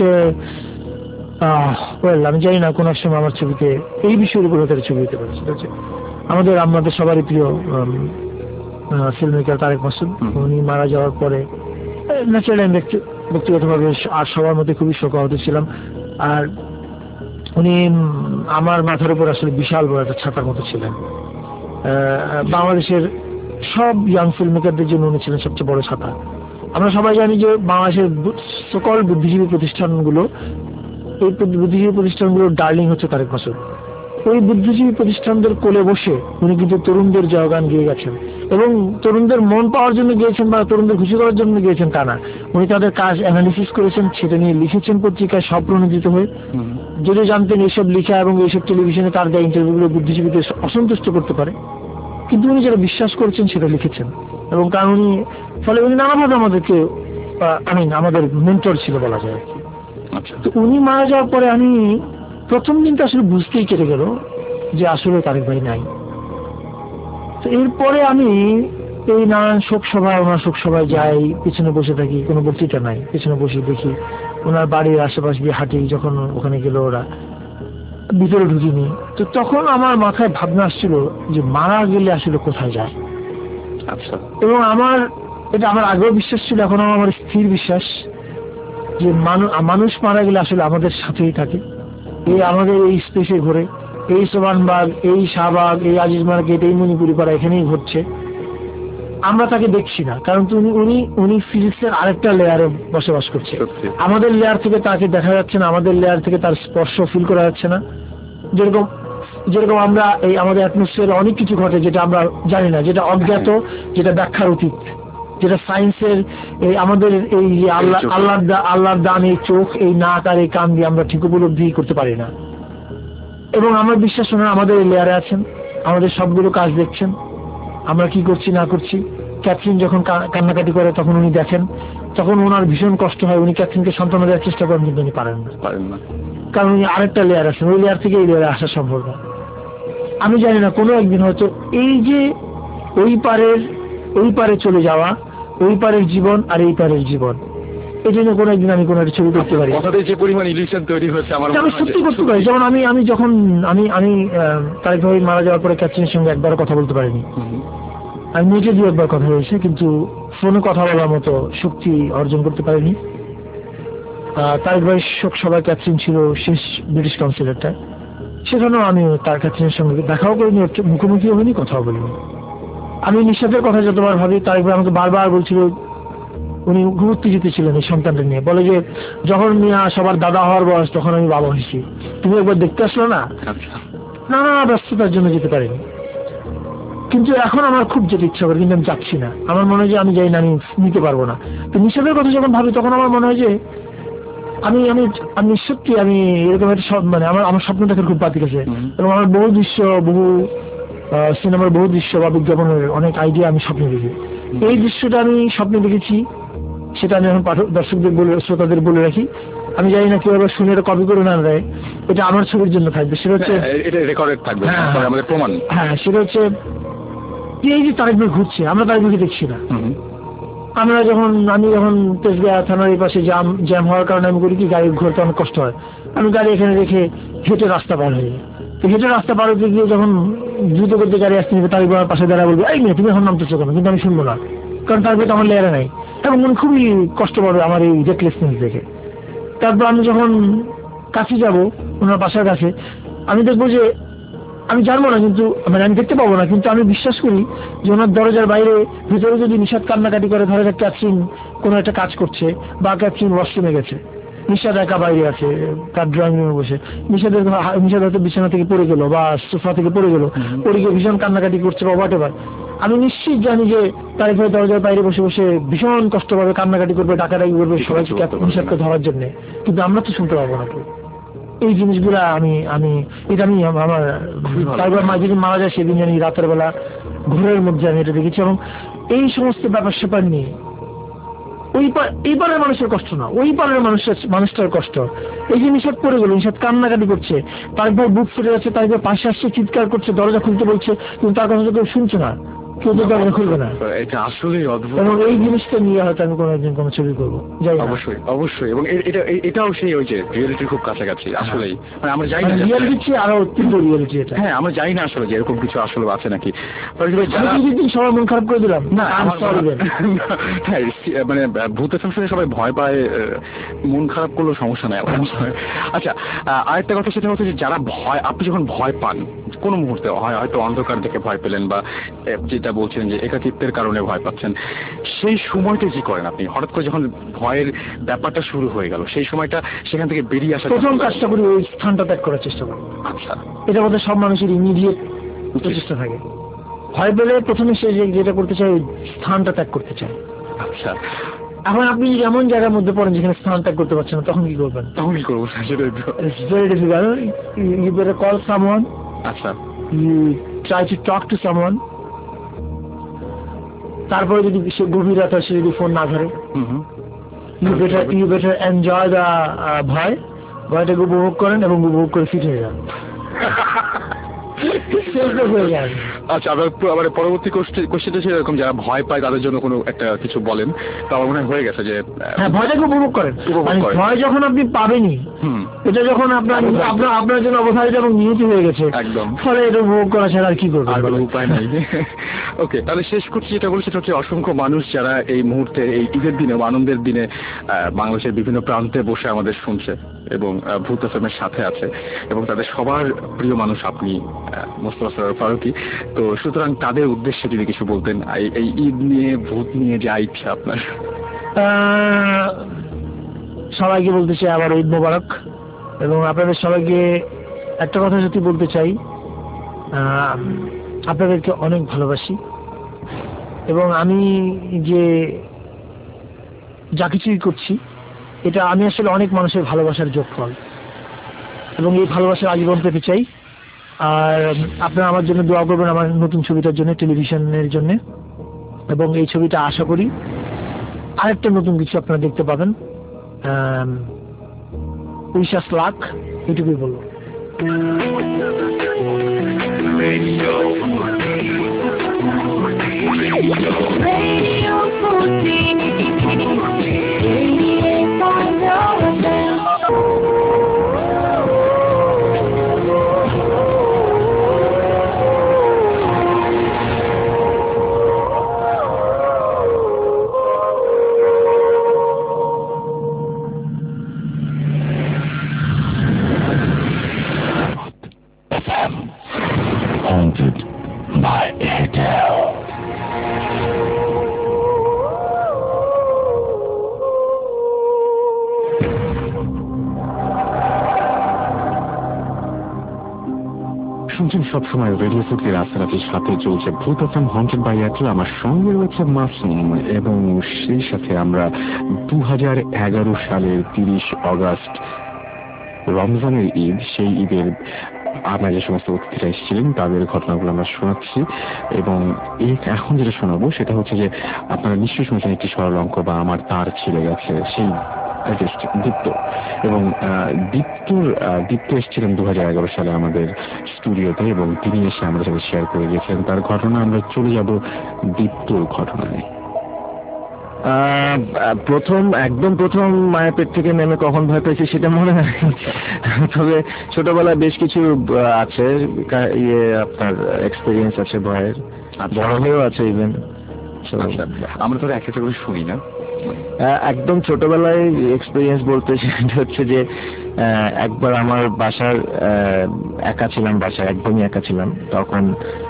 আমি জানি না কোন এক সময় আমার ছবিতে এই বিষয়ের উপর হতে ছবি হতে পারে। সেটা হচ্ছে আমাদের সবারই প্রিয় ফিল্ম মেকার তারেক মাসুদ। উনি মারা যাওয়ার পরে ন্যাচারালি আমি ব্যক্তিগতভাবে আর সবার মধ্যে খুবই শোকাহত ছিলাম। আর উনি আমার মাথার উপর আসলে বিশাল বড় একটা ছাতার মতো ছিলেন। বাংলাদেশের সব ইয়াং ফিল্ম মেকারদের জন্য উনি ছিলেন সবচেয়ে বড় ছাতা। আমরা সবাই জানি যে বাংলাদেশের সকল বুদ্ধিজীবী প্রতিষ্ঠানগুলোর ডার্লিং হচ্ছে তারেক মাসুদ। ওই বুদ্ধিজীবী প্রতিষ্ঠানদের কোলে বসে উনি কিন্তু তরুণদের জয়গান গিয়ে গেছেন, এবং তরুণদের মন পাওয়ার জন্য গিয়েছেন বা তরুণদের খুশি করার জন্য গিয়েছেন তা না, উনি তাদের কাজ অ্যানালিসিস করেছেন, সেটা নিয়ে লিখেছেন পত্রিকায় সব প্রণোদিত হয়ে। যদি জানতেন এইসব লিখা এবং এইসব টেলিভিশনে তার দেওয়া ইন্টারভিউগুলো বুদ্ধিজীবীদের অসন্তুষ্ট করতে পারে, কিন্তু উনি যেটা বিশ্বাস করেছেন সেটা লিখেছেন। এবং কারণ উনি ফলে উনি নানাভাবে আমাদেরকে আমাদের মেন্টর ছিল বলা যায়। তো উনি মারা যাওয়ার পরে আমি প্রথম দিন তো আসলে বুঝতেই কেটে গেল যে আসলে তারেক ভাই নাই। তো এরপরে আমি এই নানান শোক সভায়, ওনার শোক সভায় যাই, পিছনে বসে থাকি, কোনো বক্তৃতা নাই, পিছনে বসে দেখি ওনার বাড়ির আশেপাশ দিয়ে হাঁটি। যখন ওখানে গেল ওরা, ভিতরে ঢুকিনি, তো তখন আমার মাথায় ভাবনা আসছিল যে মারা গেলে আসলে কোথায় যায়। আচ্ছা। এবং এটা আমার আগেও বিশ্বাস ছিল, এখন আমার স্থির বিশ্বাস যে মানুষ মারা গেলে আসলে আমাদের সাথেই থাকে, এই আমাদের এই স্পেসে ঘুরে, এই সোবানবাগ, এই শাহবাগ, এই আজিজ মার্কেট, এই মণিপুরি পাড়া এখানেই ঘুরছে, আমরা তাকে দেখছি না, কারণ উনি ফিজিক্সের আরেকটা লেয়ারে বসবাস করছে। আমাদের লেয়ার থেকে তাকে দেখা যাচ্ছে না, আমাদের লেয়ার থেকে তার স্পর্শ ফিল করা যাচ্ছে না। যেরকম আমরা এই আমাদের অ্যাটমসফিয়ারে অনেক কিছু ঘটে যেটা আমরা জানি না, যেটা অজ্ঞাত, যেটা ব্যাখ্যার অতীত, যেটা সায়েন্সের এই আমাদের এই যে আল্লাহর দান, এই চোখ, এই নাক আর এই কান দিয়ে আমরা ঠিক উপলব্ধি করতে পারি না। এবং আমার বিশ্বাস ওনারা আমাদের এই লেয়ারে আছেন, আমাদের সবগুলো কাজ দেখছেন, আমরা কি করছি না করছি। ক্যাথরিন যখন কান্নাকাটি করে তখন উনি দেখেন, তখন ওনার ভীষণ কষ্ট হয়, উনি ক্যাথরিনকে সান্ত্বনা দেওয়ার চেষ্টা করেন, কিন্তু উনি পারেন না, কারণ উনি আরেকটা লেয়ার আছেন, ওই লেয়ার থেকে এই লেয়ারে আসা সম্ভব না। আমি জানি না কোনো একদিন হয়তো এই যে ওই পারে চলে যাওয়া, ওই পারের জীবন আর এই পারের জীবন, এই জন্য কোনো একদিন আমি কোনো একটা ছবি করতে পারি। যে পরিমাণ ইলিউশন তৈরি হচ্ছে আমার আমি সত্যি করতে পারি। যেমন আমি যখন আমি তারেক ভাই মারা যাওয়ার পরে ক্যাথরিনের সঙ্গে একবারও কথা বলতে পারিনি, আমি নিজে দিয়ে একবার কথা হয়েছে, কিন্তু ফোনে কথা বলার মতো শক্তি অর্জন করতে পারিনি। তারেক ভাই শোক সভায় ক্যাথরিন ছিল শেষ ব্রিটিশ কাউন্সিলরটা, সেখানেও আমি তার ক্যাথরিনের সঙ্গে দেখাও করিনি, মুখোমুখিও হয়নি, কথাও বলিনি। আমি নিঃশ্বাসের কথা যতবার ভাবি, তারেক ভাই আমাকে বারবার বলছিল, উনি ঘুরতে যেতেছিলেন এই সন্তানটা নিয়ে, বলে যে যখন মিয়া সবার দাদা হওয়ার বয়স তখন আমি বাবা হয়েছি, তুমি একবার দেখতে আসলো না। না ব্যস্ততার জন্য যেতে পারিনি, কিন্তু এখন আমার খুব যেতে ইচ্ছা করে, কিন্তু আমি যাচ্ছি না। আমার মনে হয় যে আমি যাই না, আমি নিতে পারবো না। তো নিঃশ্বাসের কথা যখন ভাবি তখন আমার মনে হয় যে আমি সত্যি আমি এরকম একটা আমার স্বপ্ন দেখার খুব বাতিক আছে, এবং আমার বহু দৃশ্য, বহু সিনেমার বহু দৃশ্য বা বিজ্ঞাপনের অনেক আইডিয়া আমি স্বপ্নে দেখি। এই দৃশ্যটা আমি স্বপ্নে দেখেছি, সেটা আমি এখন দর্শকদের শ্রোতাদের বলে রাখি। আমি জানি না কিভাবে শুনে এটা কপি করে না দেয়, এটা আমার ছবির জন্য থাকবে। সেটা হচ্ছে আমাদের প্রমাণ। হ্যাঁ, সেটা হচ্ছে এই যে তারেক ভাই ঘুরছে, আমরা তারেক ভাইকে দেখছি না। আমি যখন তেজগাঁ থানার এই পাশে জ্যাম হওয়ার কারণে আমি করি কি, গাড়ি ঘুরতে অনেক কষ্ট হয়, আমি গাড়ি এখানে রেখে হেঁটে রাস্তা পার হয়ে যাই। তো হেঁটে রাস্তা পার হতে গিয়ে যখন দ্রুত করতে গাড়ি আসতে নেবে, তারেক ভাইয়ের পাশে দাঁড়া বলবে, এই মেয়ে তুমি এখন নামতেছো কেন, কিন্তু আমি শুনবো না, কারণ তারেক ভাই তো আমার লেয়ারে নাই, এবং উনি খুবই কষ্ট পাবে আমার এই রেকলেসনেস দেখে। তারপর আমি যখন কাছে যাব ওনার বাসার কাছে, আমি দেখবো যে আমি জানবো না, কিন্তু আমি দেখতে পাবো না, কিন্তু আমি বিশ্বাস করি যে ওনার দরজার বাইরে ভিতরে যদি নিষাদ কান্নাকাটি করে, ধরে ক্যাথরিন কোনো একটা কাজ করছে বা ক্যাথরিন ওয়াশরুমে গেছে, নিষাদ একা বাইরে আছে তার ড্রয়িং রুমে বসে, নিষাদ হয়তো বিছানা থেকে পড়ে গেল বা সোফা থেকে পড়ে গেল, পড়ে গিয়ে ভীষণ কান্নাকাটি করছে বা হোয়াট এভার, আমি নিশ্চিত জানি যে তারেক ভাই দরজার বাইরে বসে বসে ভীষণ কষ্ট পাবে, কান্নাকাটি করবে, ডাকাডাকি করবে সবাইকে নিষাদকে ধরার জন্য, কিন্তু আমরা তো শুনতে পাবো না কেউ। এই জিনিসগুলা আমি আমার তারপর মা যেদিন মারা যায় সেদিন জানি রাতের বেলা ঘোরের মধ্যে আমি এটা দেখেছি। এবং এই সমস্ত ব্যাপার স্যাপার নিয়ে এই পারের মানুষের কষ্ট না, ওই পারের মানুষটার কষ্ট। এই যে নিষাদ পড়ে গেল, নিষাদ কান্নাকাটি করছে, তারেক ভাই বুক ফেটে যাচ্ছে, তারেক ভাই পাশে আসছে, চিৎকার করছে, দরজা খুলতে বলছে, কিন্তু তার কথা কেউ শুনছে না, কেউ তো দরজা খুলবে না। এটা আসলে অদ্ভুত, এবং এই জিনিসটা নিয়ে হয়তো আমি কোনো একদিন কোনো ছবি করবো। অবশ্যই এবং এটাও সেই ওই যে রিয়েলিটির খুব কাছাকাছি আসলেই, মানে আমরা জানি না রিয়েলিটি আরো অত্যন্ত রিয়েলিটি এটা। হ্যাঁ, আমরা জানি না আসলে যে এরকম কিছু আসলে আছে নাকি। সবাই মন খারাপ করে দিলাম না, হ্যাঁ, মানে ভূত শুনে সবাই ভয় পায়, মন খারাপ করলেও সমস্যা নাই। আচ্ছা, আরেকটা কথা সেটা হচ্ছে যে যারা আপনি যখন ভয় পান কোনো মুহূর্তে হয়তো অন্ধকার দেখে ভয় পেলেন বা যেটা বলছেন যে একাকিত্বের কারণে ভয় পাচ্ছেন, সেই সময়টা কি করেন আপনি? হঠাৎ করে যখন ভয়ের ব্যাপারটা শুরু হয়ে গেল, সেই সময়টা সেখান থেকে বেরিয়ে আসা? প্রথম কাজটা করি ওই স্থানটা ত্যাগ করার চেষ্টা করি। আচ্ছা, এটা বলতে সব মানুষের ইমিডিয়েট প্রচেষ্টা থাকে। ভয় পেলে প্রথমে সে যেটা করতে চায় ওই স্থানটা ত্যাগ করতে চায়। আচ্ছা, এখন আপনি যদি এমন জায়গার মধ্যে পড়েন যেখানে স্থান ত্যাগ করতে পারছেন না, তখন কি করবেন? তখন কি করবো? It's very difficult. You better call someone. আচ্ছা, You try to talk to someone. তারপরে যদি সে গভীর রাতে সে যদি ফোন না ধরে, you better enjoy the ভয়টাকে উপভোগ করেন এবং উপভোগ করে ফিট হয়ে যান। আচ্ছা, আবার পরবর্তী কোশ্চেনটা ছিল এরকম, যারা ভয় পায় তাদের জন্য কোনো একটা কিছু বলেন। তো আমার মনে হয়ে গেছে যে হ্যাঁ, ভয়টাকে উপভোগ করেন। ভয় যখন আপনি পাবেনই, এটা যখন আপনার জন্য অবধারিত এবং নিয়তি হয়ে গেছে, একদম, ফলে এটা উপভোগ করা ছাড়া আর কি করবেন? আর কোনো উপায় নেই। ওকে, তাহলে শেষ করছি যেটা বলছি, সেটা হচ্ছে অসংখ্য মানুষ যারা এই মুহূর্তে এই ঈদের দিনে আনন্দের দিনে বাংলাদেশের বিভিন্ন প্রান্তে বসে আমাদের শুনছে এবং ভূত এফএমের সাথে আছে, এবং তাদের সবার প্রিয় মানুষ আপনি, মোস্তফা সরোয়ার ফারুকী। তো সুতরাং তাদের উদ্দেশ্যে যদি কিছু বলতেন, এই ঈদ নিয়ে, ভূত নিয়ে যা ইচ্ছা আপনার। সবাইকে বলতে চাই আবার ঈদ মোবারক, এবং আপনাদের সবাইকে একটা কথা সত্যি বলতে চাই, আপনাদেরকে অনেক ভালোবাসি, এবং আমি যে যা কিছুই করছি এটা আমি আসলে অনেক মানুষের ভালোবাসার যোগফল, এবং এই ভালোবাসার আজীবন পেতে চাই। আর আপনারা আমার জন্য দোয়া করবেন, আমার নতুন ছবিটার জন্য, টেলিভিশনের জন্য, এবং এই ছবিটা আশা করি আরেকটা নতুন কিছু আপনারা দেখতে পাবেন। উইশ আস লাক, এটুকুই বলবো। Haunted by Adele. শুনছেন সবসময় রেডিও ফুটকি, রাস্তারাতির সাথে চলছে ভূত এফএম হন্টেড বাই এয়ারটেল। আমার সঙ্গে রয়েছে মাসুম, এবং সেই সাথে আমরা 2011 সালের 30 অগস্ট রমজানের ঈদ, সেই ঈদের আমরা যে সমস্ত অতিথিরা এসেছিলেন তাদের ঘটনাগুলো আমরা শোনাচ্ছি। এবং এখন যেটা শোনাবো সেটা হচ্ছে যে আপনারা নিশ্চয়ই শুনেছেন একটি সরল অঙ্ক বা আমার তার ছিঁড়ে গেছে, সেই দীপ্ত। এবং দীপ্ত এসেছিলেন 2011 সালে আমাদের স্টুডিওতে, এবং তিনি এসে আমাদের সাথে শেয়ার করে গিয়েছেন তার ঘটনা। আমরা চলে যাব দীপ্তর ঘটনায়। একদম প্রথম মায়ের পেট থেকে নেমে কখন ভয় পেয়েছি সেটা মনে হয়, তবে ছোটবেলায় বেশ কিছু আছে, আপনার এক্সপিরিয়েন্স আছে ভয়ের, বড় হয়েও আছে ইভেন। আমরা তো একটা করে শুনি না, একদম ছোটবেলায় এক্সপিরিয়েন্স বলতে সেটা হচ্ছে যে একবার আমার বাসার একা ছিলাম, বাসায় একদমই একা ছিলাম, তখন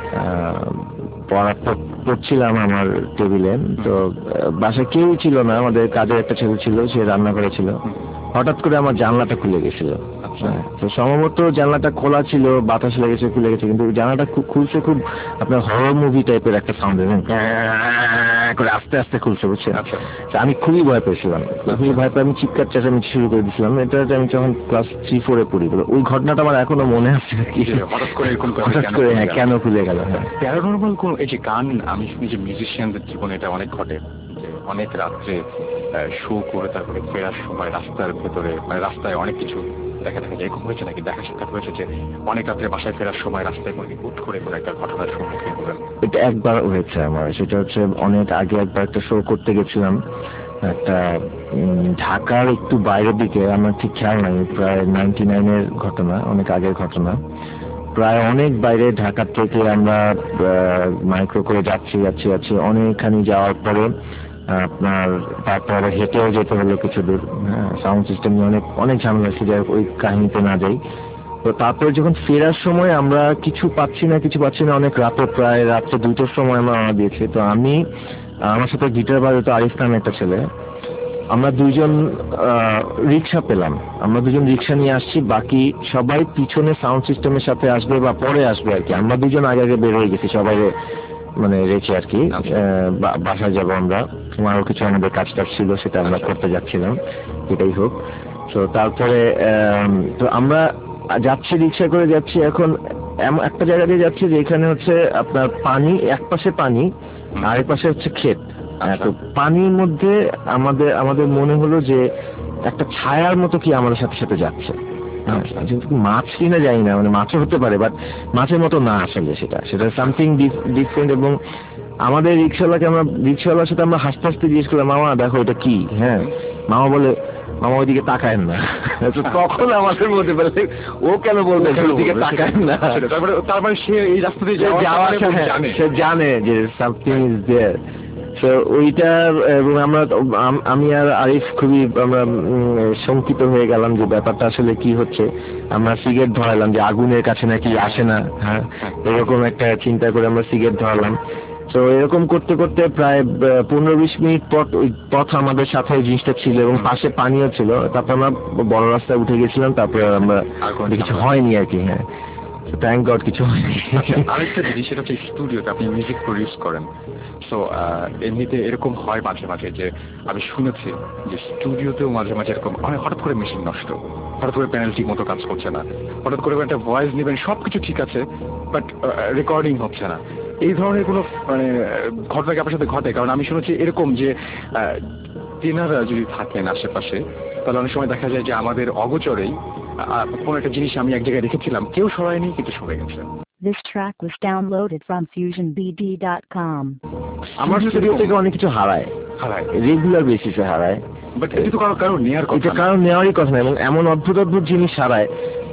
পড়ছিলাম আমার টেবিলে, তো বাসায় কেউ ছিল না, আমাদের কাজের একটা ছেলে ছিল, সে রান্না করেছিল। হঠাৎ করে আমার জানলাটা খুলে গেছিল, তো সম্ভবত জানলাটা খোলা ছিল, বাতাস লেগেছে, খুলে গেছে, কিন্তু জানলাটা খুলছে খুব আপনার হরর মুভি টাইপের একটা সাউন্ড করে আস্তে আস্তে খুলছে, বুঝছেন? আমি খুবই ভয় পেয়েছিলাম, খুবই ভয় পেয়ে আমি চিৎকার চেঁচামেচি শুরু করে দিয়েছিলাম। এটা আমি যখন ক্লাস 3-4 পড়ি, ওই ঘটনাটা আমার এখনো মনে আছে, হঠাৎ করে কেন খুলে গেল। প্যারানরমাল কোন এই যে গান, আমি শুনি যে মিউজিশিয়ানদের জীবনে এটা অনেক ঘটে, যে অনেক রাত্রে শো করে তারপরে ফেরার সময় রাস্তার ভেতরে, মানে রাস্তায় অনেক কিছু দেখা যায়। এরকম হয়েছে নাকি, দেখা সাক্ষাৎ হয়েছে যে অনেক রাত্রে বাসায় ফেরার সময় রাস্তায় কোনো হুট করে কোনো একটা ঘটনার সম্মুখীন হলেন? এটা একবার হয়েছে আমার, সেটা হচ্ছে অনেক আগে একবার একটা শো করতে গেছিলাম, একটা ঢাকার একটু বাইরের দিকে, আমার ঠিক খেয়াল নাই, প্রায় 99-এর ঘটনা, অনেক আগের ঘটনা, প্রায় অনেক বাইরে ঢাকার থেকে আমরা মাইক্রো করে যাচ্ছি অনেকখানি যাওয়ার পরে আপনার তারপরে হেঁটেও যেতে হলো কিছু দূর, সাউন্ড সিস্টেম নিয়ে অনেক ঝামেলা ছিল, ওই কাহিনীতে না যাই। তো তারপরে যখন ফেরার সময় আমরা কিছু পাচ্ছি না, অনেক রাতে, প্রায় রাত্রে 2টার সময় আমরা রওনা দিয়েছি। তো আমি, আমার সাথে গিটার বাজাতো আরিফ নামে একটা ছেলে, আমরা দুইজন রিক্সা পেলাম, আমরা দুজন রিক্সা নিয়ে আসছি, বাকি সবাই পিছনে সাউন্ড সিস্টেমের সাথে আসবে বা পরে আসবে আর কি। আমরা দুজন আগে আগে বের হয়ে গেছি সবাই মানে রেখে আর কি, বাসায় যাবো আমরা। তোমারও কিছু আমাদের কাজ টাজ ছিল, সেটা আমরা করতে যাচ্ছিলাম, যেটাই হোক। তো তারপরে তো আমরা যাচ্ছি, রিক্সা করে যাচ্ছি। এখন এমন একটা জায়গা দিয়ে যাচ্ছি যেখানে হচ্ছে আপনার পানি, এক পাশে পানি, আরেক পাশে হচ্ছে ক্ষেত। তো পানির মধ্যে আমাদের মনে হলো যে একটা ছায়ার মতো কি আমাদের সাথে সাথে যাচ্ছে। মাছ কিনা যাই না, মানে মাছও হতে পারে, বাট মাছের মতো না আসলে, সেটা সামথিং ডিফারেন্ট। এবং আমাদের রিক্সাওয়ালার সাথে আমরা হাসতে হাসতে জিজ্ঞেস করলাম, মামা দেখো এটা কি? হ্যাঁ, মামা বলে, মামা ওইদিকে তাকায়েন না। তখন আমাদের মধ্যে বলে, ও কেন বলবে ওইদিকে তাকায়েন না? তারপরে সে এই রাস্তা দিয়ে সে জানে যে সামথিং ইজ দেয়ার। তো ওইটা, এবং আমি আর আরিফ খুবই আমরা শঙ্কিত হয়ে গেলাম যে ব্যাপারটা আসলে কি হচ্ছে। আমরা সিগারেট ধরালাম যে আগুনের কাছে নাকি আসে না, হ্যাঁ, এরকম একটা চিন্তা করে আমরা সিগারেট ধরালাম। তো এরকম করতে করতে প্রায় 15-20 মিনিট পথ আমাদের সাথে জিনিসটা ছিল, এবং পাশে পানিও ছিল। তারপর আমরা বড় রাস্তায় উঠে গেছিলাম, তারপরে আমরা কিছু হয়নি আর কি। হ্যাঁ, থ্যাংক গড কিছু হয়নি। আরেকটা জিনিস, সেটা হচ্ছে স্টুডিওতে আপনি মিউজিক প্রডিউস করেন। তো এমনিতে এরকম হয় মাঝে মাঝে যে আমি শুনেছি যে স্টুডিওতেও মাঝে মাঝে এরকম হঠাৎ করে মেশিন নষ্ট, হঠাৎ করে প্যানেল ঠিক মতো কাজ করছে না, হঠাৎ করে একটা ভয়েস নেবেন, সবকিছু ঠিক আছে, বাট রেকর্ডিং হচ্ছে না। এই ধরনের কোনো মানে ঘটনা কি আপনার সাথে ঘটে? কারণ আমি শুনেছি এরকম যে তেনারা যদি থাকেন আশেপাশে, তাহলে অনেক সময় দেখা যায় যে আমাদের অগোচরেই কোনো একটা জিনিস আমি এক জায়গায় রেখেছিলাম, কেউ সরায়নি কিন্তু সরে গেছে। This track was downloaded from FusionBD.com. আমার স্টুডিও থেকে অনেক কিছু হারায়, রেগুলার বেসিসে হারায়, বাট এটা তো কারণ নেওয়ারই কথা না। এবং এমন অদ্ভুত জিনিস হারায়,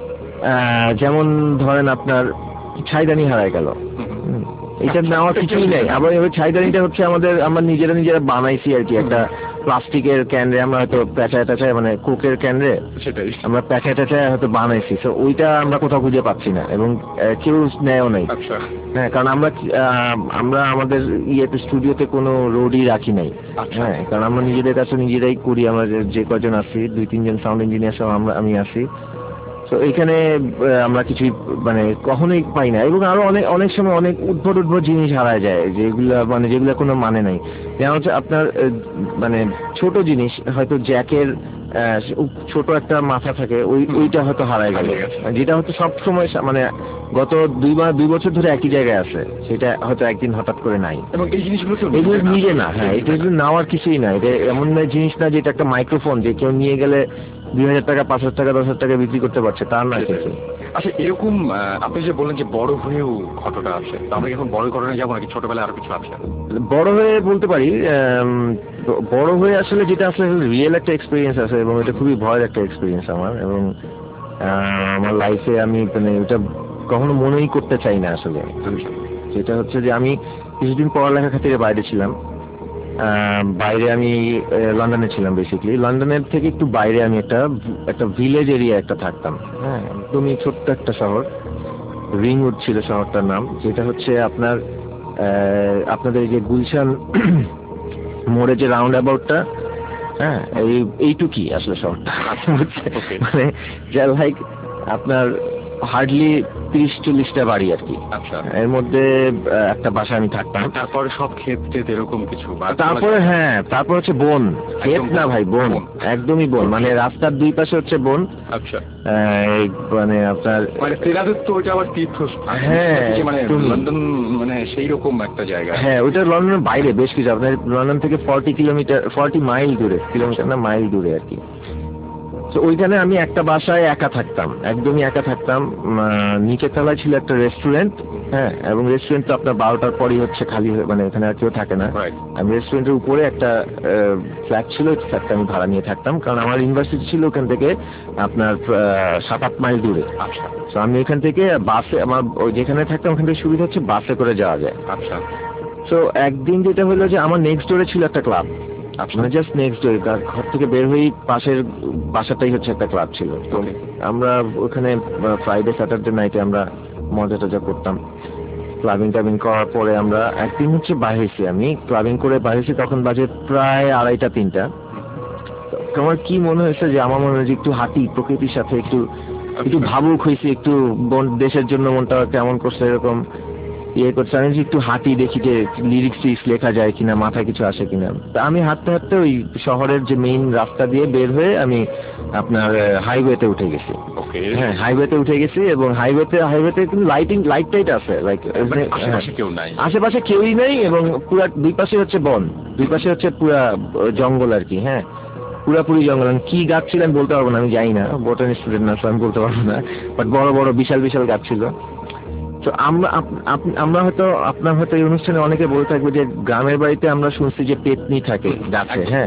যেমন ধরেন আপনার ছাইদানি হারায় গেল, এটা নেওয়ার কিছুই নেই। আবার ওই ছাইদানিটা হচ্ছে আমরা নিজেরা বানাইছি আর কি, একটা প্লাস্টিকের ক্যানরে আমরা হয়তো প্যাঁচায় মানে কোকের ক্যানরে আমরা প্যাঁচায় হয়তো বানাইছি। তো ওইটা আমরা কোথাও খুঁজে পাচ্ছি না, এবং কেউ নেয়ও নাই। হ্যাঁ, কারণ আমরা আমাদের স্টুডিওতে কোনো রোডই রাখি নাই। হ্যাঁ, কারণ আমরা নিজেদের কাছে নিজেরাই করি। আমরা যে কজন আছি, 2-3 জন সাউন্ড ইঞ্জিনিয়ার সহ আমি আছি। তো এইখানে আমরা কিছুই মানে কখনোই পাই না। এবং আরো অনেক সময় অনেক উদ্ভট জিনিস হারায় যায়, যেগুলো কোনো মানে নাই। যেমন হচ্ছে আপনার মানে ছোট জিনিস, হয়তো জ্যাকের ছোট একটা মাথা থাকে, ওইটা হয়তো হারায় গেল, যেটা হয়তো সব সময় মানে গত 2 বছর ধরে একই জায়গায় আছে, সেটা হয়তো একদিন হঠাৎ করে নাই। এবং এই জিনিসগুলো নিজে না, হ্যাঁ, এটা নেওয়ার কিছুই না। এটা এমন জিনিস না যে এটা একটা মাইক্রোফোন যে কেউ নিয়ে গেলে 2000 টাকা, 5000 টাকা, 10,000 টাকা বিক্রি করতে পারছে, তার না কিছু। আচ্ছা, এরকম আপনি যে বললেন যে বড় হয়েও ঘটনা আছে, আমরা এখন বড় ঘটনায় যাবো নাকি ছোটবেলায় আরো কিছু আছে? বড় হয়ে বলতে পারি, বড় হয়ে আসলে যেটা আসলে রিয়েল একটা এক্সপিরিয়েন্স আছে, এবং এটা খুবই ভয়ের একটা এক্সপিরিয়েন্স আমার। এবং আমার লাইফে আমি মানে এটা কখনো মনেই করতে চাই না আসলে। সেটা হচ্ছে যে আমি কিছুদিন পড়ালেখা খাতিরে বাইরে ছিলাম। বাইরে আমি লন্ডনে ছিলাম বেসিক্যালি। লন্ডনের থেকে একটু বাইরে আমি একটা ভিলেজ এরিয়া একটা থাকতাম। হ্যাঁ, একদমই ছোট্ট একটা শহর, রিংউড ছিল শহরটার নাম, যেটা হচ্ছে আপনাদের যে গুলশান মোড়ে যে রাউন্ড অ্যাবাউটটা, হ্যাঁ, এইটুকুই আসলে শহরটা। মানে যা লাইক আপনার হার্ডলি 30-40টা বাড়ি আর কি। আচ্ছা, এর মধ্যে একটা বাসা আমি থাকতাম। তারপরে সব ক্ষেত্রে এরকম কিছু, তারপরে হ্যাঁ, তারপর হচ্ছে বন, ক্ষেত না ভাই, বন, একদমই বন, মানে রাস্তার 2 পাশে হচ্ছে বন। আচ্ছা, মানে আপনার মানে তেনাদের তো ওইটা আবার তীর্থস্থান, হ্যাঁ, মানে লন্ডন মানে সেই রকম একটা জায়গা। হ্যাঁ, ওইটা লন্ডনের বাইরে বেশ কিছু, আপনার লন্ডন থেকে 40 মাইল দূরে, কিলোমিটার না মাইল দূরে আর কি। তো ওইখানে আমি একটা বাসায় একা থাকতাম, একদমই একা থাকতাম। নিচের তলায় ছিল একটা রেস্টুরেন্ট, হ্যাঁ, এবং রেস্টুরেন্ট তো আপনার 12টার পরই হচ্ছে খালি, মানে এখানে আর কেউ থাকে না। আমি রেস্টুরেন্টের উপরে একটা ফ্ল্যাট ছিল, ওই ফ্ল্যাটটা আমি ভাড়া নিয়ে থাকতাম, কারণ আমার ইউনিভার্সিটি ছিল ওখান থেকে আপনার 7-8 মাইল দূরে। আচ্ছা, তো আমি এখান থেকে বাসে, আমার যেখানে থাকতাম ওখান থেকে সুবিধা হচ্ছে বাসে করে যাওয়া যায়। আচ্ছা, তো একদিন যেটা হলো যে আমার নেক্সট ডোরে ছিল একটা ক্লাব, মানে জাস্ট নেক্সট ডোর, ঘর থেকে বের হয়েই পাশের বাসাটাই হচ্ছে একটা ক্লাব ছিল। তো আমরা ওখানে ফ্রাইডে স্যাটারডে নাইটে আমরা মজা টজা করতাম। ক্লাবিং টাবিং করার পরে আমরা একদিন হচ্ছে বাইরে হয়েছি, আমি ক্লাবিং করে বাইরে হয়েছি, তখন বাজে প্রায় 2:30-3টা। আমার কি মনে হয়েছে যে আমার মনে হয় যে একটু হাঁটি, প্রকৃতির সাথে একটু ভাবুক হয়েছি, একটু দেশের জন্য মনটা কেমন করছে এরকম ইয়ে করছে। আমি একটু হাঁটি, দেখি যে লিরিক্স লেখা যায় কিনা, মাথায় কিছু আসে কিনা। তা আমি হাঁটতে হাঁটতে ওই শহরের যে মেইন রাস্তা দিয়ে বের হয়ে আমি আপনার হাইওয়েতে উঠে গেছি। হ্যাঁ, হাইওয়েতে উঠে গেছি এবং হাইওয়েতে কিন্তু লাইট টাইট আছে, লাইক মানে আশেপাশে কেউই নেই এবং পুরা দুই পাশে হচ্ছে বন, দুই পাশে হচ্ছে পুরা জঙ্গল আর কি। হ্যাঁ, পুরাপুরি জঙ্গল। কি গাছ ছিল আমি বলতে পারবো না, আমি জানি না, বোটানি স্টুডেন্ট না, আমি বলতে পারবো না, বাট বড় বড় বিশাল বিশাল গাছ ছিল। তো আমরা হয়তো আপনার হয়তো এই অনুষ্ঠানে অনেকে বলে থাকবে যে গ্রামের বাড়িতে আমরা শুনছি যে পেতনি থাকে গাছে। হ্যাঁ,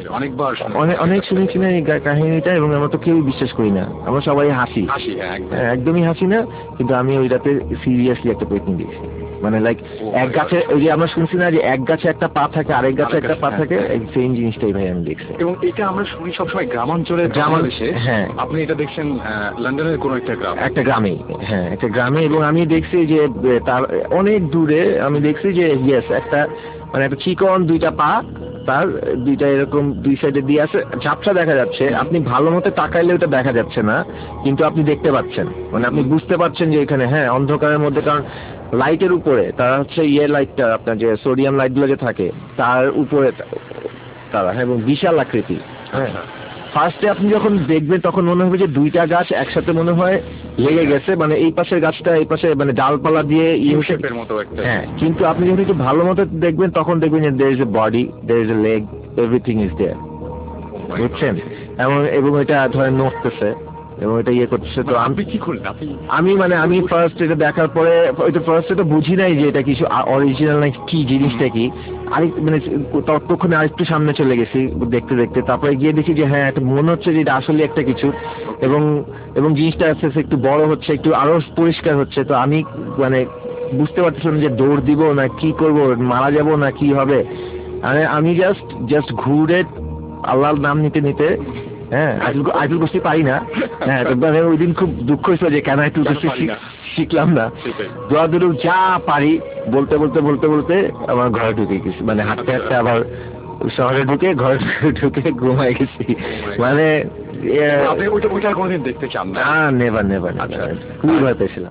অনেক শুনেছি না এই কাহিনীটা, এবং আমরা তো কেউই বিশ্বাস করি না, আমরা সবাই হাসি, একদমই হাসি না। কিন্তু আমি ওই রাতে সিরিয়াসলি একটা পেতনি দেখছি, মানে লাইক এক গাছে, ওই যে আমরা শুনছি না যে এক গাছে একটা পা থাকে, আরেক গাছে একটা পা থাকে, সেম জিনিসটাই ভাই আমি দেখছি। এবং এটা আমরা শুনি সবসময় গ্রামাঞ্চলে, হ্যাঁ আপনি এটা দেখছেন লন্ডনের কোন একটা গ্রামে। হ্যাঁ, একটা গ্রামে। এবং আমি দেখছি যে তার অনেক দূরে আমি দেখছি যে ইয়েস একটা মানে একটা চিকন দুইটা পা, তার দুইটা এরকম দুই সাইডে দিয়ে আছে, ঝাপসা দেখা যাচ্ছে, আপনি ভালো মতো তাকাইলে ওটা দেখা যাচ্ছে না, কিন্তু আপনি দেখতে পাচ্ছেন, মানে আপনি বুঝতে পারছেন যে এখানে, হ্যাঁ, অন্ধকারের মধ্যে, কারণ লাইটের উপরে তারা হচ্ছে লাইটটা আপনার যে সোডিয়াম লাইট গুলো যে থাকে তার উপরে তারা, হ্যাঁ, এবং বিশাল আকৃতি। হ্যাঁ, ফার্স্টে আপনি যখন দেখবেন তখন মনে হবে যে দুইটা গাছ একসাথে মনে হয় লেগে গেছে, মানে এই পাশের গাছটা এই পাশে মানে ডালপালা দিয়ে শেপের মতো একটা। হ্যাঁ, কিন্তু আপনি যখন একটু ভালো মতো দেখবেন তখন দেখবেন যে there is a body, there is a leg, everything is there, বুঝছেন? এবং এটা ধরেন নড়তেছে এবং এটা ইয়ে করতেছে। তো আপনি কি করলেন? আমি ফার্স্ট এটা দেখার পরে ফার্স্ট এটা বুঝি নাই যে এটা কিছু অরিজিনাল না কি জিনিসটা কি, আরেক মানে ততক্ষণে আরেকটু সামনে চলে গেছি দেখতে দেখতে, তারপরে গিয়ে দেখি যে হ্যাঁ এটা মনে হচ্ছে যে এটা আসলে একটা কিছু, এবং জিনিসটা আস্তে আস্তে একটু বড় হচ্ছে, একটু আরো পরিষ্কার হচ্ছে। তো আমি মানে বুঝতে পারতেছিলাম যে দৌড় দিব না কি করব, মারা যাব না কি হবে। আমি জাস্ট ঘুরে আল্লাহর নাম নিতে নিতে, হ্যাঁ, আইতুল কুস্তি পারি না। হ্যাঁ, মানে ওই দিন খুব দুঃখ হয়েছিল যে কেন আইতুল কুস্তি শিখলাম না। দৌড়াদৌড়ি যা পারি বলতে বলতে বলতে বলতে আমার ঘরে ঢুকে গেছি, মানে হাঁটতে হাঁটতে আবার শহরে ঢুকে ঘরে ঢুকে ঘুমাই গেছি। মানে কোনদিন দেখতে চান না? নেভার খুবই ভয় পেয়েছিলাম।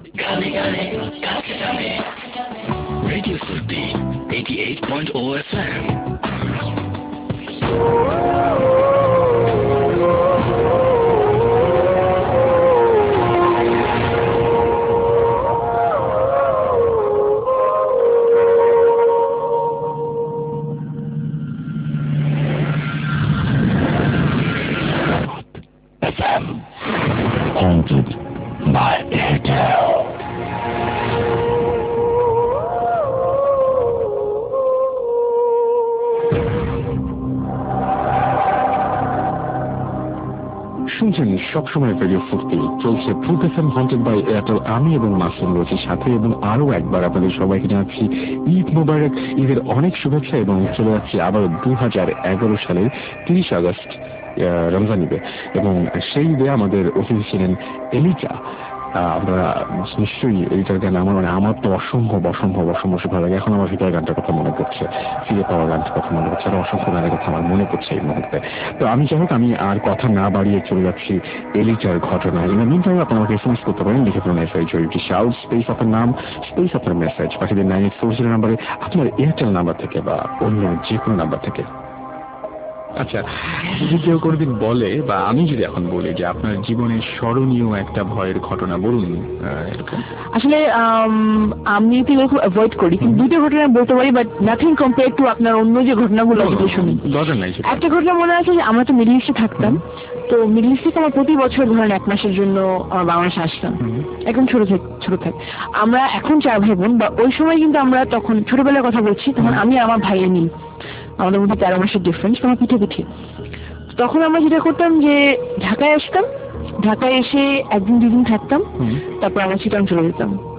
Radio Foorti 88.0 FM। Haunted by Airtel. শুনছেন সবসময় রেডিও ফুর্তি, চলছে Bhoot FM haunted by Airtel. আমি এবং মাসুম রয়েছি সাথে, এবং আরো একবার আপনাদের সবাইকে জানাচ্ছি ঈদ মোবারক, ঈদের অনেক শুভেচ্ছা। এবং চলে যাচ্ছি আবার 2011 সালের 30 আগস্ট রমজান ঈদে, এবং সেই ঈদে আমাদের অতিথি ছিলেন এলিচা। আপনারা নিশ্চয়ই এলিচার গান আমার তো অসম্ভব ভালো লাগে। এখন আমার ভিতরে গানটার কথা মনে পড়ছে, ফিরে পাওয়া গানটার কথা মনে পড়ছে, আর অসংখ্য গানের কথা আমার মনে পড়ছে এই মুহূর্তে। তো আমি যাই হোক, আমি আর কথা না বাড়িয়ে চলে যাচ্ছি এলিচার ঘটনায়। মিনটাইমে আপনি আমাকে এসএমএস করতে পারেন, লিখে ফেলুন SIJOUT শাউট স্পেস আপনার নাম স্পেস আপনার মেসেজ, পাঠিয়ে দিন 9840 নাম্বারে, আপনার এয়ারটেল নাম্বার থেকে বা অন্য যে কোনো নাম্বার থেকে। আচ্ছা, যদি কেউ কোনোদিন বলে, বা আমি যদি এখন বলি যে আপনার জীবনের স্মরণীয় একটা ভয়ের ঘটনা বলুন, আসলে আমি এগুলো খুব অ্যাভয়েড করি, কিন্তু দুটো ঘটনা বলতে পারি, বাট নাথিং কম্পেয়ার টু আপনার অন্য যে ঘটনাগুলো শুনি। একটা ঘটনা মনে আছে যে আমরা তো মিডল ইস্টে থাকতাম, তো মিডল ইস্ট থেকে আমরা প্রতি বছর ধরেন 1 মাসের জন্য বাংলাদেশে আসতাম, এখন ছোট থাক। আমরা এখন 4 ভাই বোন, বা ওই সময় কিন্তু আমরা তখন ছোটবেলার কথা বলছি, তখন আমি আর আমার ভাইয়ের নিই, আমাদের মধ্যে 13 মাসের ডিফারেন্স, তোমার পিঠে। তখন আমরা যেটা করতাম যে ঢাকায় আসতাম, ঢাকায় এসে 1 দিন 2 দিন থাকতাম, তারপর আমরা চিটাং চলে যেতাম।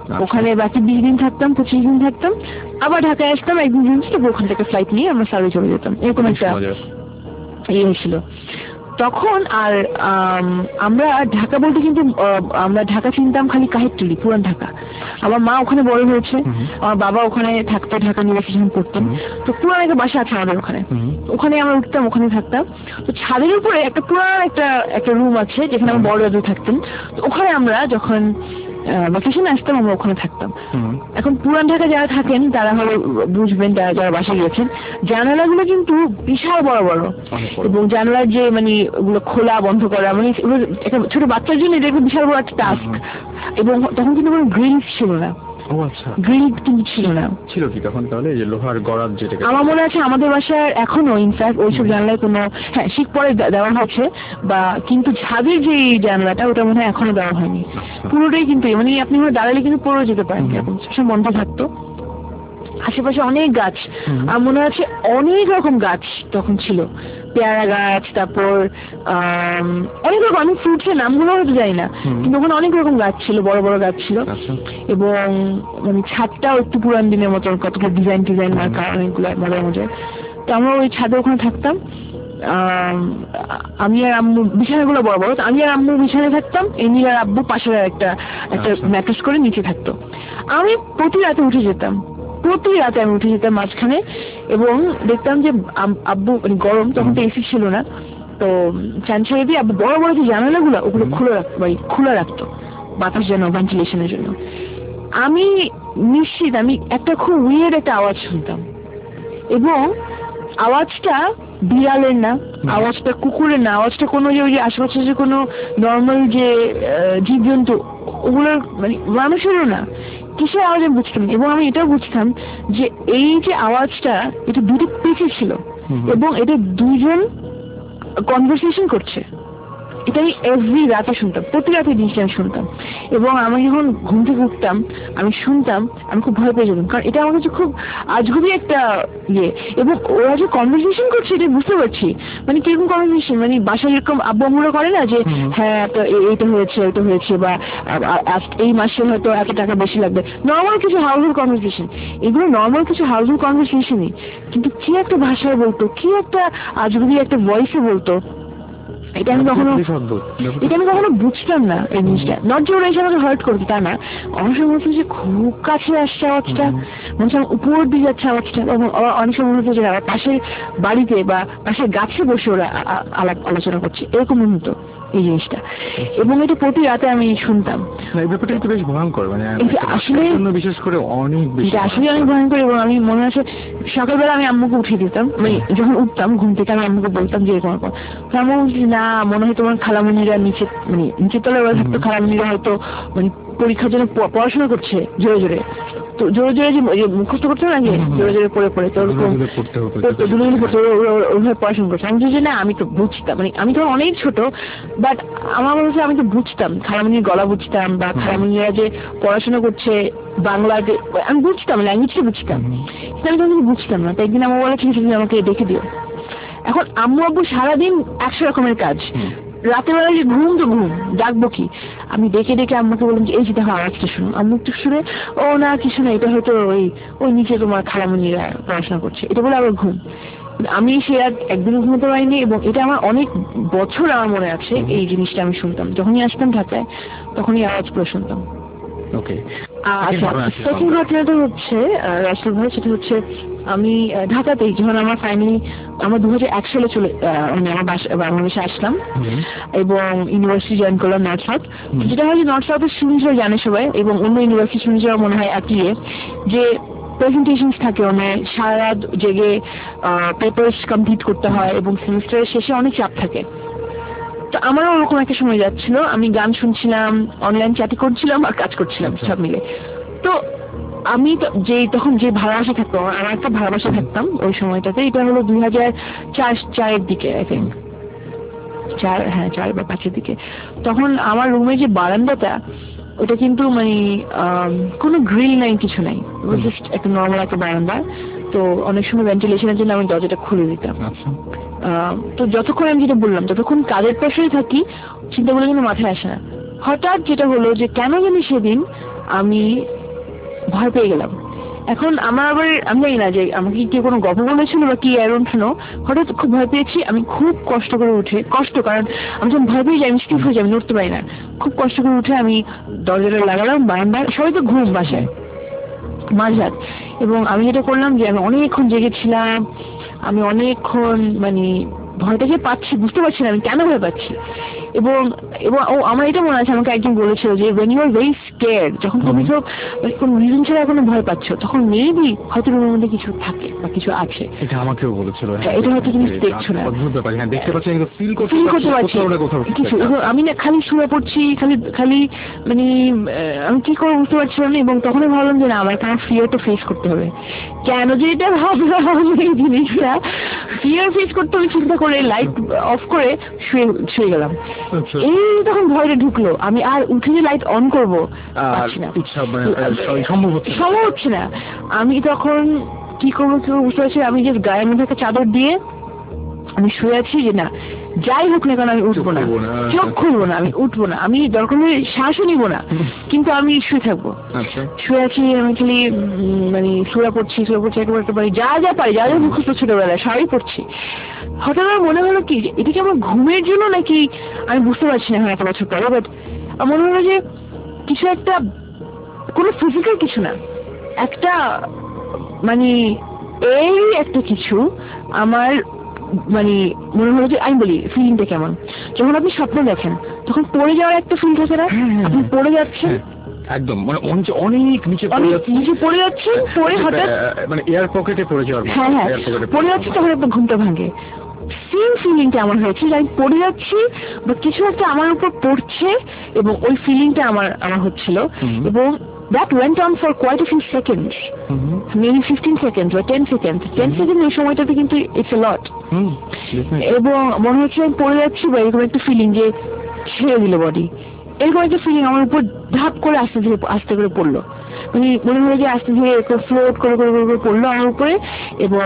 ওখানে বাকি 20 দিন থাকতাম, 25 দিন থাকতাম, আবার ঢাকায় আসতাম, একদিন দিন ছিল, ওখান থেকে ফ্লাইট নিয়ে আমরা সাউদি চলে যেতাম। এরকম একটা ইয়ে হয়েছিল তখন। আর আমরা ঢাকা বলতে কিন্তু আমরা ঢাকা চিনতাম খালি কাহিরটুলি, পুরান ঢাকা। আমার মা ওখানে বড় হয়েছে, আমার বাবা ওখানে থাকতো, ঢাকা ইউনিভার্সিটি পড়তেন, তো পুরান একটা বাসা আছে আমাদের ওখানে, ওখানে আমরা উঠতাম, ওখানে থাকতাম। তো ছাদের উপরে একটা পুরান একটা রুম আছে যেখানে আমার বড় দাদু থাকতেন, তো ওখানে আমরা যখন ভ্যাকেশনে আসতাম আমরা ওখানে থাকতাম। এখন পুরান ঢাকা যারা থাকেন তারা হলো বুঝবেন, যারা বাসায় গেছেন, জানালাগুলো কিন্তু বিশাল বড় বড়, এবং জানালার যে মানে ওগুলো খোলা বন্ধ করা, মানে একটা ছোট বাচ্চার জন্য এটা বিশাল বড় একটা টাস্ক। এবং তখন কিন্তু কোনো গ্রিল ছিল না, গ্রিল কিন্তু ছিল না। ছিল কি তখন তাহলে যে লোহার গড়ার যেটা? আমার মনে আছে আমাদের বাসায় এখনো ইনফ্যাক্ট ওইসব জানলায় কোনো, হ্যাঁ শীত পরে দেওয়া হচ্ছে, বা কিন্তু ছাদের যে জানলাটা ওটা মনে হয় এখনো দেওয়া হয়নি পুরোটাই, কিন্তু মানে আপনি দাঁড়ালে কিন্তু পড়ে যেতে পারেন, এরকম সবসময় বন্ধ থাকতো। আশেপাশে অনেক গাছ, আর মনে আছে অনেক রকম গাছ তখন ছিল, পেয়ারা গাছ, তারপর অনেক রকম, আমি ফ্রুটসের নামগুলো হয়তো যাই না, কিন্তু ওখানে অনেক রকম গাছ ছিল, বড় বড় গাছ ছিল। এবং মানে ছাদটাও একটু পুরান দিনের মতো, কতগুলো ডিজাইন মার্কা, অনেকগুলো মজার মজার। তো আমরা ওই ছাদে ওখানে থাকতাম, আমি আর আম্মু, বিছানাগুলো বড় বড়, আমি আর আম্মু বিছানায় থাকতাম, এমনি আর আব্বু পাশে একটা ম্যাট্রেস করে নিচে থাকতো। আমি প্রতি রাতে উঠে যেতাম মাঝখানে, এবং দেখতাম যে আব্বু মানে গরম, তখন তো এসি ছিল না, তো ফ্যান ছেড়ে দিয়ে আব্বু বড় বড় যে জানালাগুলো ওগুলো খোলা রাখতো বাতাস যেন, ভেন্টিলেশনের জন্য। আমি নিশ্চিত আমি একটা খুব উইয়ার্ড একটা আওয়াজ শুনতাম, এবং আওয়াজটা বিড়ালের না, আওয়াজটা কুকুরের না, আওয়াজটা কোনো যে ওই যে আশেপাশে যে কোনো নর্মাল যে জীবজন্তু ওগুলোর মানে মানুষেরও না, কিসের আওয়াজ আমি বুঝতাম। এবং আমি এটাও বুঝতাম যে এই যে আওয়াজটা এটা দুটো পিছে ছিল, এবং এটা দুজন কনভারসেশন করছে। এটা আমি এভরি রাতে শুনতাম, প্রতি রাতে জিনিসটা আমি শুনতাম, এবং আমি যখন ঘুম থেকে উঠতাম আমি শুনতাম, আমি খুব ভয় পেয়ে যেতাম, কারণ এটা আমার কাছে খুব আজগুবি একটা ইয়ে। এবং ওরা যে কনভারসেশন করছে এটা বুঝতে পারছি, মানে কিরকম কনভারসেশন, মানে বাসায় যেরকম আব্বু আম্মুরা করে না যে হ্যাঁ তো এইটা হয়েছে, বা এই মাসে হয়তো এত টাকা বেশি লাগবে, নর্মাল কিছু হাউসফুল কনভারসেশন, এগুলো নর্মাল কিছু হাউসফুল কনভারসেশনই, কিন্তু কি একটা ভাষায় বলতো, কি একটা আজগুবি একটা ভয়েসে বলতো, এটা আমি কখনো বুঝতাম না এই জিনিসটা। নট যে ওরা এসে আমাকে হার্ট করতো তা না, অনেক সময় মনে হচ্ছে যে খুব কাছে আসছে আওয়াজটা, মনে হচ্ছে উপর দিয়ে যাচ্ছে আওয়াজটা, এবং অনেক সময় মনে হচ্ছে যে পাশের বাড়িতে বা পাশের গাছে বসে ওরা আলোচনা করছে, এরকম মনে হতো এই জিনিসটা। এবং এটা প্রতি রাতে আমি শুনতাম। এই ব্যাপারটা কিন্তু বেশ ভয়ঙ্কর, মানে আসলে বিশেষ করে অনেক বেশি, আসলে অনেক ভয়ঙ্কর। এবং আমি মনে আছে সকালবেলা আমি আম্মুকে উঠিয়ে দিতাম, মানে যখন উঠতাম ঘুম থেকে আমি আম্মুকে বলতাম যে এরকম ব্যাপার, আম্মু না মনে হয় তোমার খালামণিরা নিচের তলায় ওরা থাকতো, খালামণিরা হয়তো মানে পরীক্ষার জন্য পড়াশোনা করছে জোরে জোরে, তো জোরে জোরে যে মুখস্থ করতে না, জোরে জোরে পড়ে তো ওরকম ওইভাবে পড়াশোনা করছে। আমি যে না, আমি তো বুঝতাম, মানে আমি তো অনেক ছোট, বাট আমার মনে হচ্ছে আমি তো বুঝতাম, খালামণির গলা বুঝতাম, বা খালামণিরা যে পড়াশোনা করছে বাংলাতে, আমি বুঝতাম, ল্যাঙ্গুয়েজটা বুঝতাম, কিন্তু আমি তখন বুঝতাম না। তাই একদিন আমার বলে ঠিক আছে তুমি আমাকে দেখে দিও। এখন আম্মু আব্বু সারাদিন 100 রকমের কাজ, রাতের বেলা যে ঘুম তো ঘুম, ডাকবো কি, আমি ডেকে আম্মুকে বললাম যে এই যে দেখো আওয়াজটা শুনো। আম্মু একটু শুনে ও না কিছু না, এটা হয়তো ওই নিচে তোমার খালামণিরা পড়াশোনা করছে, এটা বলে আবার ঘুম। আমি সে আর একদিনও ঘুমোতে পারিনি, এবং এটা আমার অনেক বছর আমার মনে আছে এই জিনিসটা আমি শুনতাম, যখনই আসতাম ঢাকায় তখনই আওয়াজ করে শুনতাম। ওকে, আচ্ছা, সেকেন্ড ঘটনাটা হচ্ছে রাসেল ভাই, সেটা হচ্ছে আমি ঢাকাতেই যখন আমার ফাইনালি আমার 2001 সালে মানে আমার বাংলাদেশে আসলাম, এবং ইউনিভার্সিটি জয়েন করলাম নর্থ সাউথ। যেটা হয় যে নর্থ সাউথের স্টুডেন্টরা জানে সবাই, এবং অন্য ইউনিভার্সিটি স্টুডেন্টরা মনে হয় একই, যে প্রেজেন্টেশন থাকে, অনেক সারা রাত জেগে পেপারস কমপ্লিট করতে হয়, এবং সেমিস্টারের শেষে অনেক চাপ থাকে। তো আমারও ওরকম একটা সময় যাচ্ছিল, আমি গান শুনছিলাম, অনলাইন চ্যাট করছিলাম আর কাজ করছিলাম সব মিলে। তো আমি তখন যে ভাড়া বাসা থাকতাম, আমার একটা ভাড়া বাসা থাকতাম ওই সময়টাতে, এটা হলো 2004-এর দিকে, আই থিঙ্ক 4 বা 5-এর দিকে। তখন আমার রুমে যে বারান্দাটা, ওটা কিন্তু মানে কোনো গ্রিল নাই, কিছু নাই, জাস্ট একটা নর্মাল একটা বারান্দা। তো অনেক সময় ভেন্টিলেশনের জন্য আমি দরজাটা খুলে দিতাম। তো যতক্ষণ আমি যেটা বললাম, যতক্ষণ কাজের প্রেসারে থাকি চিন্তা করলে কিন্তু মাথায় আসে না। হঠাৎ যেটা হলো যে কেন জানি সেদিন আমি ভয় পেয়ে গেলাম। এখন আমার আবার আমি জানি না যে আমাকে কেউ কোনো গল্প বলেছিল বা কি আই ডোন্ট নো, হঠাৎ খুব ভয় পেয়েছি। আমি খুব কষ্ট করে উঠে, কারণ আমি যখন ভয় পেয়ে যাই আমি স্টিফ হয়ে যাই, আমি নড়তে পারি না। খুব কষ্ট করে উঠে আমি দরজাটা লাগালাম বারান্দায়, সবাই তো ঘুম বাসায় মাঝরাত, এবং আমি যেটা করলাম যে আমি অনেকক্ষণ জেগেছিলাম, আমি অনেকক্ষণ মানে ভয়টা যে পাচ্ছি বুঝতে পারছি না আমি কেন ভয় পাচ্ছি। এবং এবং আমার এটা মনে আছে আমাকে একজন বলেছিল যে when you are very scared, যখন তুমি তো কোনো রিজন ছাড়া কোনো ভয় পাচ্ছ তখন মেবি হয়তো রুমের মধ্যে কিছু থাকে বা কিছু আছে। এটা আমাকেও বলেছিল। এটা হয়তো তুমি দেখছো না, অদ্ভুত ব্যাপার। হ্যাঁ, দেখতে পাচ্ছি, ফিল করতে পারছি কিছু। আমি না খালি শুয়ে পড়ছি, খালি মানে আমি কি করে বুঝতে পারছিলাম না। এবং তখনই ভাবলাম যে না আমার কারণ ফিয়ারটা ফেস করতে হবে। কেন যে এটা ভাবলাম এই জিনিসটা ফিয়ার ফেস করতে হবে চিন্তা করে লাইট অফ করে শুয়ে গেলাম। এই তখন ভয়টা ঢুকলো, আমি আর উঠে যে লাইট অন করবো সম্ভব হচ্ছে না। আমি তখন কি করবো বুঝতে পারছি, আমি যে গায়ের মধ্যে একটা চাদর দিয়ে আমি শুয়ে আছি যে না যাই হোক না কেন আমি উঠবো না, চোখ খুলবো না, আমি উঠবো না, আমি দরকার হলে শ্বাসও নিবো না, কিন্তু আমি শুয়ে থাকবো। শুয়ে আছি আমি খালি মানে শুয়ে পড়ছি একেবারে যা পারি যা মুখস্থ ছোটবেলায় সবই পড়ছি। হঠাৎ আমার মনে হলো কি এটা কি আমার ঘুমের জন্য নাকি আমি বুঝতে পারছি না এখন এত বছর পরে, বাট মনে হলো যে কিছু একটা, কোনো ফিজিক্যাল কিছু না, একটা মানে এই একটা কিছু আমার মানে মনে হলো যে আমি বলি ফিলিংটা কেমন, যখন আপনি স্বপ্ন দেখেন তখন পড়ে যাওয়ার একটা ফিল থাকে না, আপনি পড়ে যাচ্ছেন একদম মানে অনেক নিচে পড়ে যাচ্ছে পড়ে হঠাৎ মানে এয়ার পকেটে পড়ে যাওয়ার, হ্যাঁ পড়ে যাচ্ছে, তখন আপনার ঘুমটা ভাঙে। সেম ফিলিংটা আমার হয়েছে যে আমি পড়ে যাচ্ছি বা কিছু একটা আমার উপর পড়ছে, এবং ওই ফিলিংটা আমার হচ্ছিল। এবং that went on for quite a few seconds, maybe 15 seconds or 10 seconds. 10 seconds এই সময়টাতে কিন্তু it's a lot. এবং মনে হচ্ছে আমি পড়ে যাচ্ছি বা এরকম একটা ফিলিং যে ছেড়ে দিল বডি, এরকম একটা ফিলিং আমার উপর ধাপ করে আস্তে করে পড়লো। মানে মনে হলো যে আস্তে ধীরে ফ্লোট করে পড়লো আমার উপরে। এবং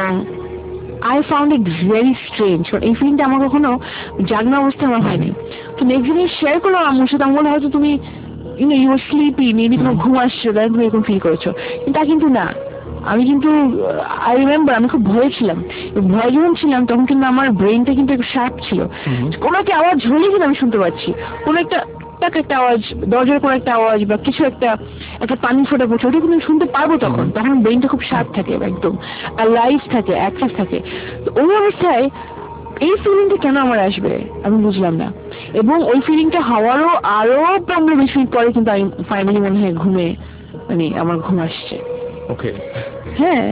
I found it very strange, কারণ এই ফিলিংটা আমার কখনো জাগনা অবস্থা আমার হয়নি। তো নেক্সট দিন শেয়ার করলাম আমার সাথে, আমি বলে হয়তো তুমি you were sleepy, মেবি তোমার ঘুম আসছে তাই তুমি এরকম ফিল করেছো, কিন্তু তা কিন্তু না। আমি কিন্তু আই রিমেম্বার আমি খুব ভয়ে ছিলাম, ভয় যখন ছিলাম তখন কিন্তু আমার ব্রেনটা কিন্তু একটু শার্প ছিল। কোনো একটা আওয়াজ হলে কিন্তু আমি শুনতে পাচ্ছি, কোনো একটা আওয়াজ, দরজার কোনো একটা আওয়াজ বা কিছু একটা পানি ফোটা পড়ছে, ওটা কিন্তু শুনতে পারবো। তখন ব্রেনটা খুব শার্প থাকে, একদম আর লাইভ থাকে, অ্যাক্টিভ থাকে। তো ওই অবস্থায় এই ফিলিংটা কেন আমার আসবে আমি বুঝলাম না। এবং ওই ফিলিংটা হওয়ারও আরো 15-20 মিনিট পরে কিন্তু আমি ফাইনালি মনে হয় ঘুমে মানে আমার ঘুম আসছে। ওকে, হ্যাঁ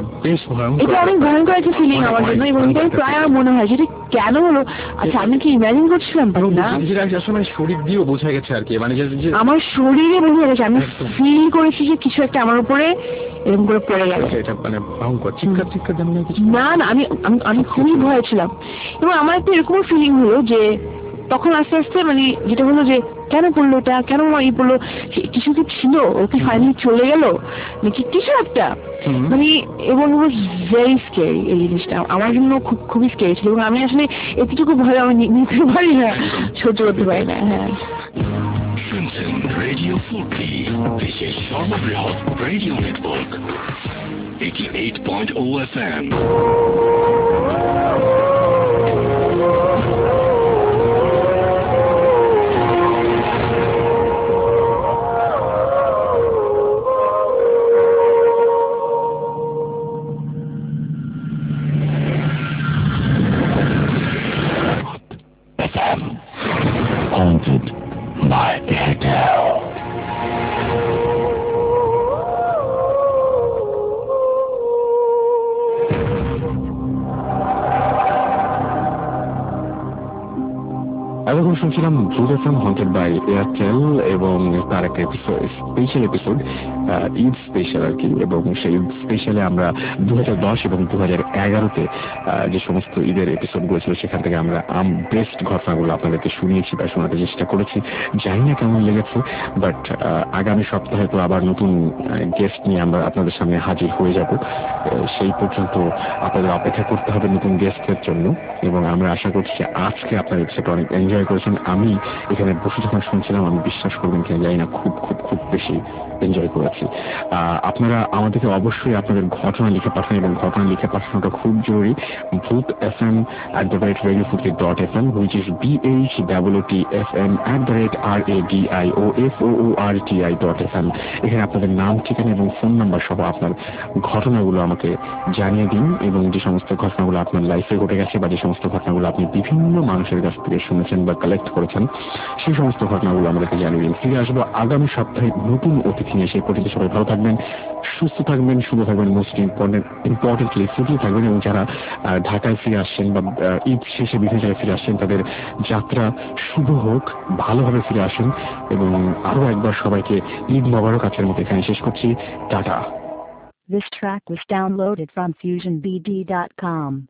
এটা অনেক ভয়ঙ্কর একটা ফিলিং আমার জন্য, এবং এটা প্রায় আমার মনে হয় যেটা কেন হলো। আচ্ছা আমি কি ইমাজিন করছিলাম না, শরীর দিয়েও বোঝা গেছে আর কি, মানে আমার শরীরে বোঝা গেছে, আমি ফিল করেছি যে কিছু একটা আমার উপরে এরকম করে পড়ে গেল। মানে ভয়ঙ্কর চিৎকার যেমন কিছু না, আমি খুবই ভয় ছিলাম। এবং আমার একটা এরকম ফিলিং হলো যে তখন আস্তে আস্তে মানে যেটা হলো যে কেন পড়লো এটা, কেন এই পড়লো, কিছু কি ছিল, ও কি ফাইনালি চলে গেল নাকি কিছু একটা মানে। এবং ভেরি স্কেরি এই জিনিসটা আমার জন্য খুবই স্কেরি ছিল, এবং আমি আসলে এতটুকু ভয় আমি নিতে পারি না, সহ্য করতে পারি না। হ্যাঁ, রেডিও 40 দেশের সর্ববৃহৎ radio network 88.0 FM। Haunted by Airtel. এতক্ষণ শুনছিলাম ব্লু এফএম হন্টেড বাই এয়ারটেল, এবং তার একটা স্পেশাল এপিসোড, ঈদ স্পেশাল আর কি। এবং সেই ঈদ স্পেশালে আমরা 2010 এবং 2011-তে যে সমস্ত ঈদের এপিসোডগুলো ছিল সেখান থেকে আমরা বেস্ট ঘটনাগুলো আপনাদেরকে শুনিয়েছি বা শোনাতে চেষ্টা করেছি। জানি না কেমন লেগেছে, বাট আগামী সপ্তাহে তো আবার নতুন গেস্ট নিয়ে আমরা আপনাদের সামনে হাজির হয়ে যাব। সেই পর্যন্ত আপনাদের অপেক্ষা করতে হবে নতুন গেস্টের জন্য, এবং আমরা আশা করছি আজকে আপনার এপিসোড অনেক এনজয় করেছেন। করেছেন। আমি এখানে বসে যখন শুনছিলাম, আমি বিশ্বাস করবেন কিনা জানি না, খুব খুব খুব বেশি এনজয় করেছি। আপনারা আমাদেরকে অবশ্যই আপনাদের ঘটনা লিখে পাঠান, এবং ঘটনা লিখে পাঠানোটা খুব জরুরি। bhootfm@radiofooty.fm, which is BHOOTFM@RADIOFOORTI.FM। এখানে আপনাদের নাম, ঠিকানা এবং ফোন নাম্বার সহ আপনার ঘটনাগুলো আমাকে জানিয়ে দিন, এবং যে সমস্ত ঘটনাগুলো আপনার লাইফে ঘটে গেছে বা যে সমস্ত ঘটনাগুলো আপনি বিভিন্ন মানুষের কাছ থেকে শুনেছেন বা কালেক্ট করেছেন, সেই সমস্ত ঘটনাগুলো আমাদেরকে জানিয়ে দিন। ফিরে আসবো আগামী সপ্তাহে নতুন অতিথি নিয়ে। সেই পর্যন্ত সবাই ভালো থাকবেন, সুস্থ থাকবেন, সুন্দর থাকবেন, মোস্ট ইম্পর্টেন্টলি ফিটলি থাকবেন, এবং যারা ঢাকায় ফিরে আসছেন বা ঈদ শেষে বিভিন্ন জায়গায় ফিরে আসছেন, তাদের যাত্রা শুভ হোক, ভালোভাবে ফিরে আসুন, এবং আরো একবার সবাইকে ঈদ মোবারক। আজকের মতো এখানে শেষ করছি, tata. This track was downloaded from FusionBD.com.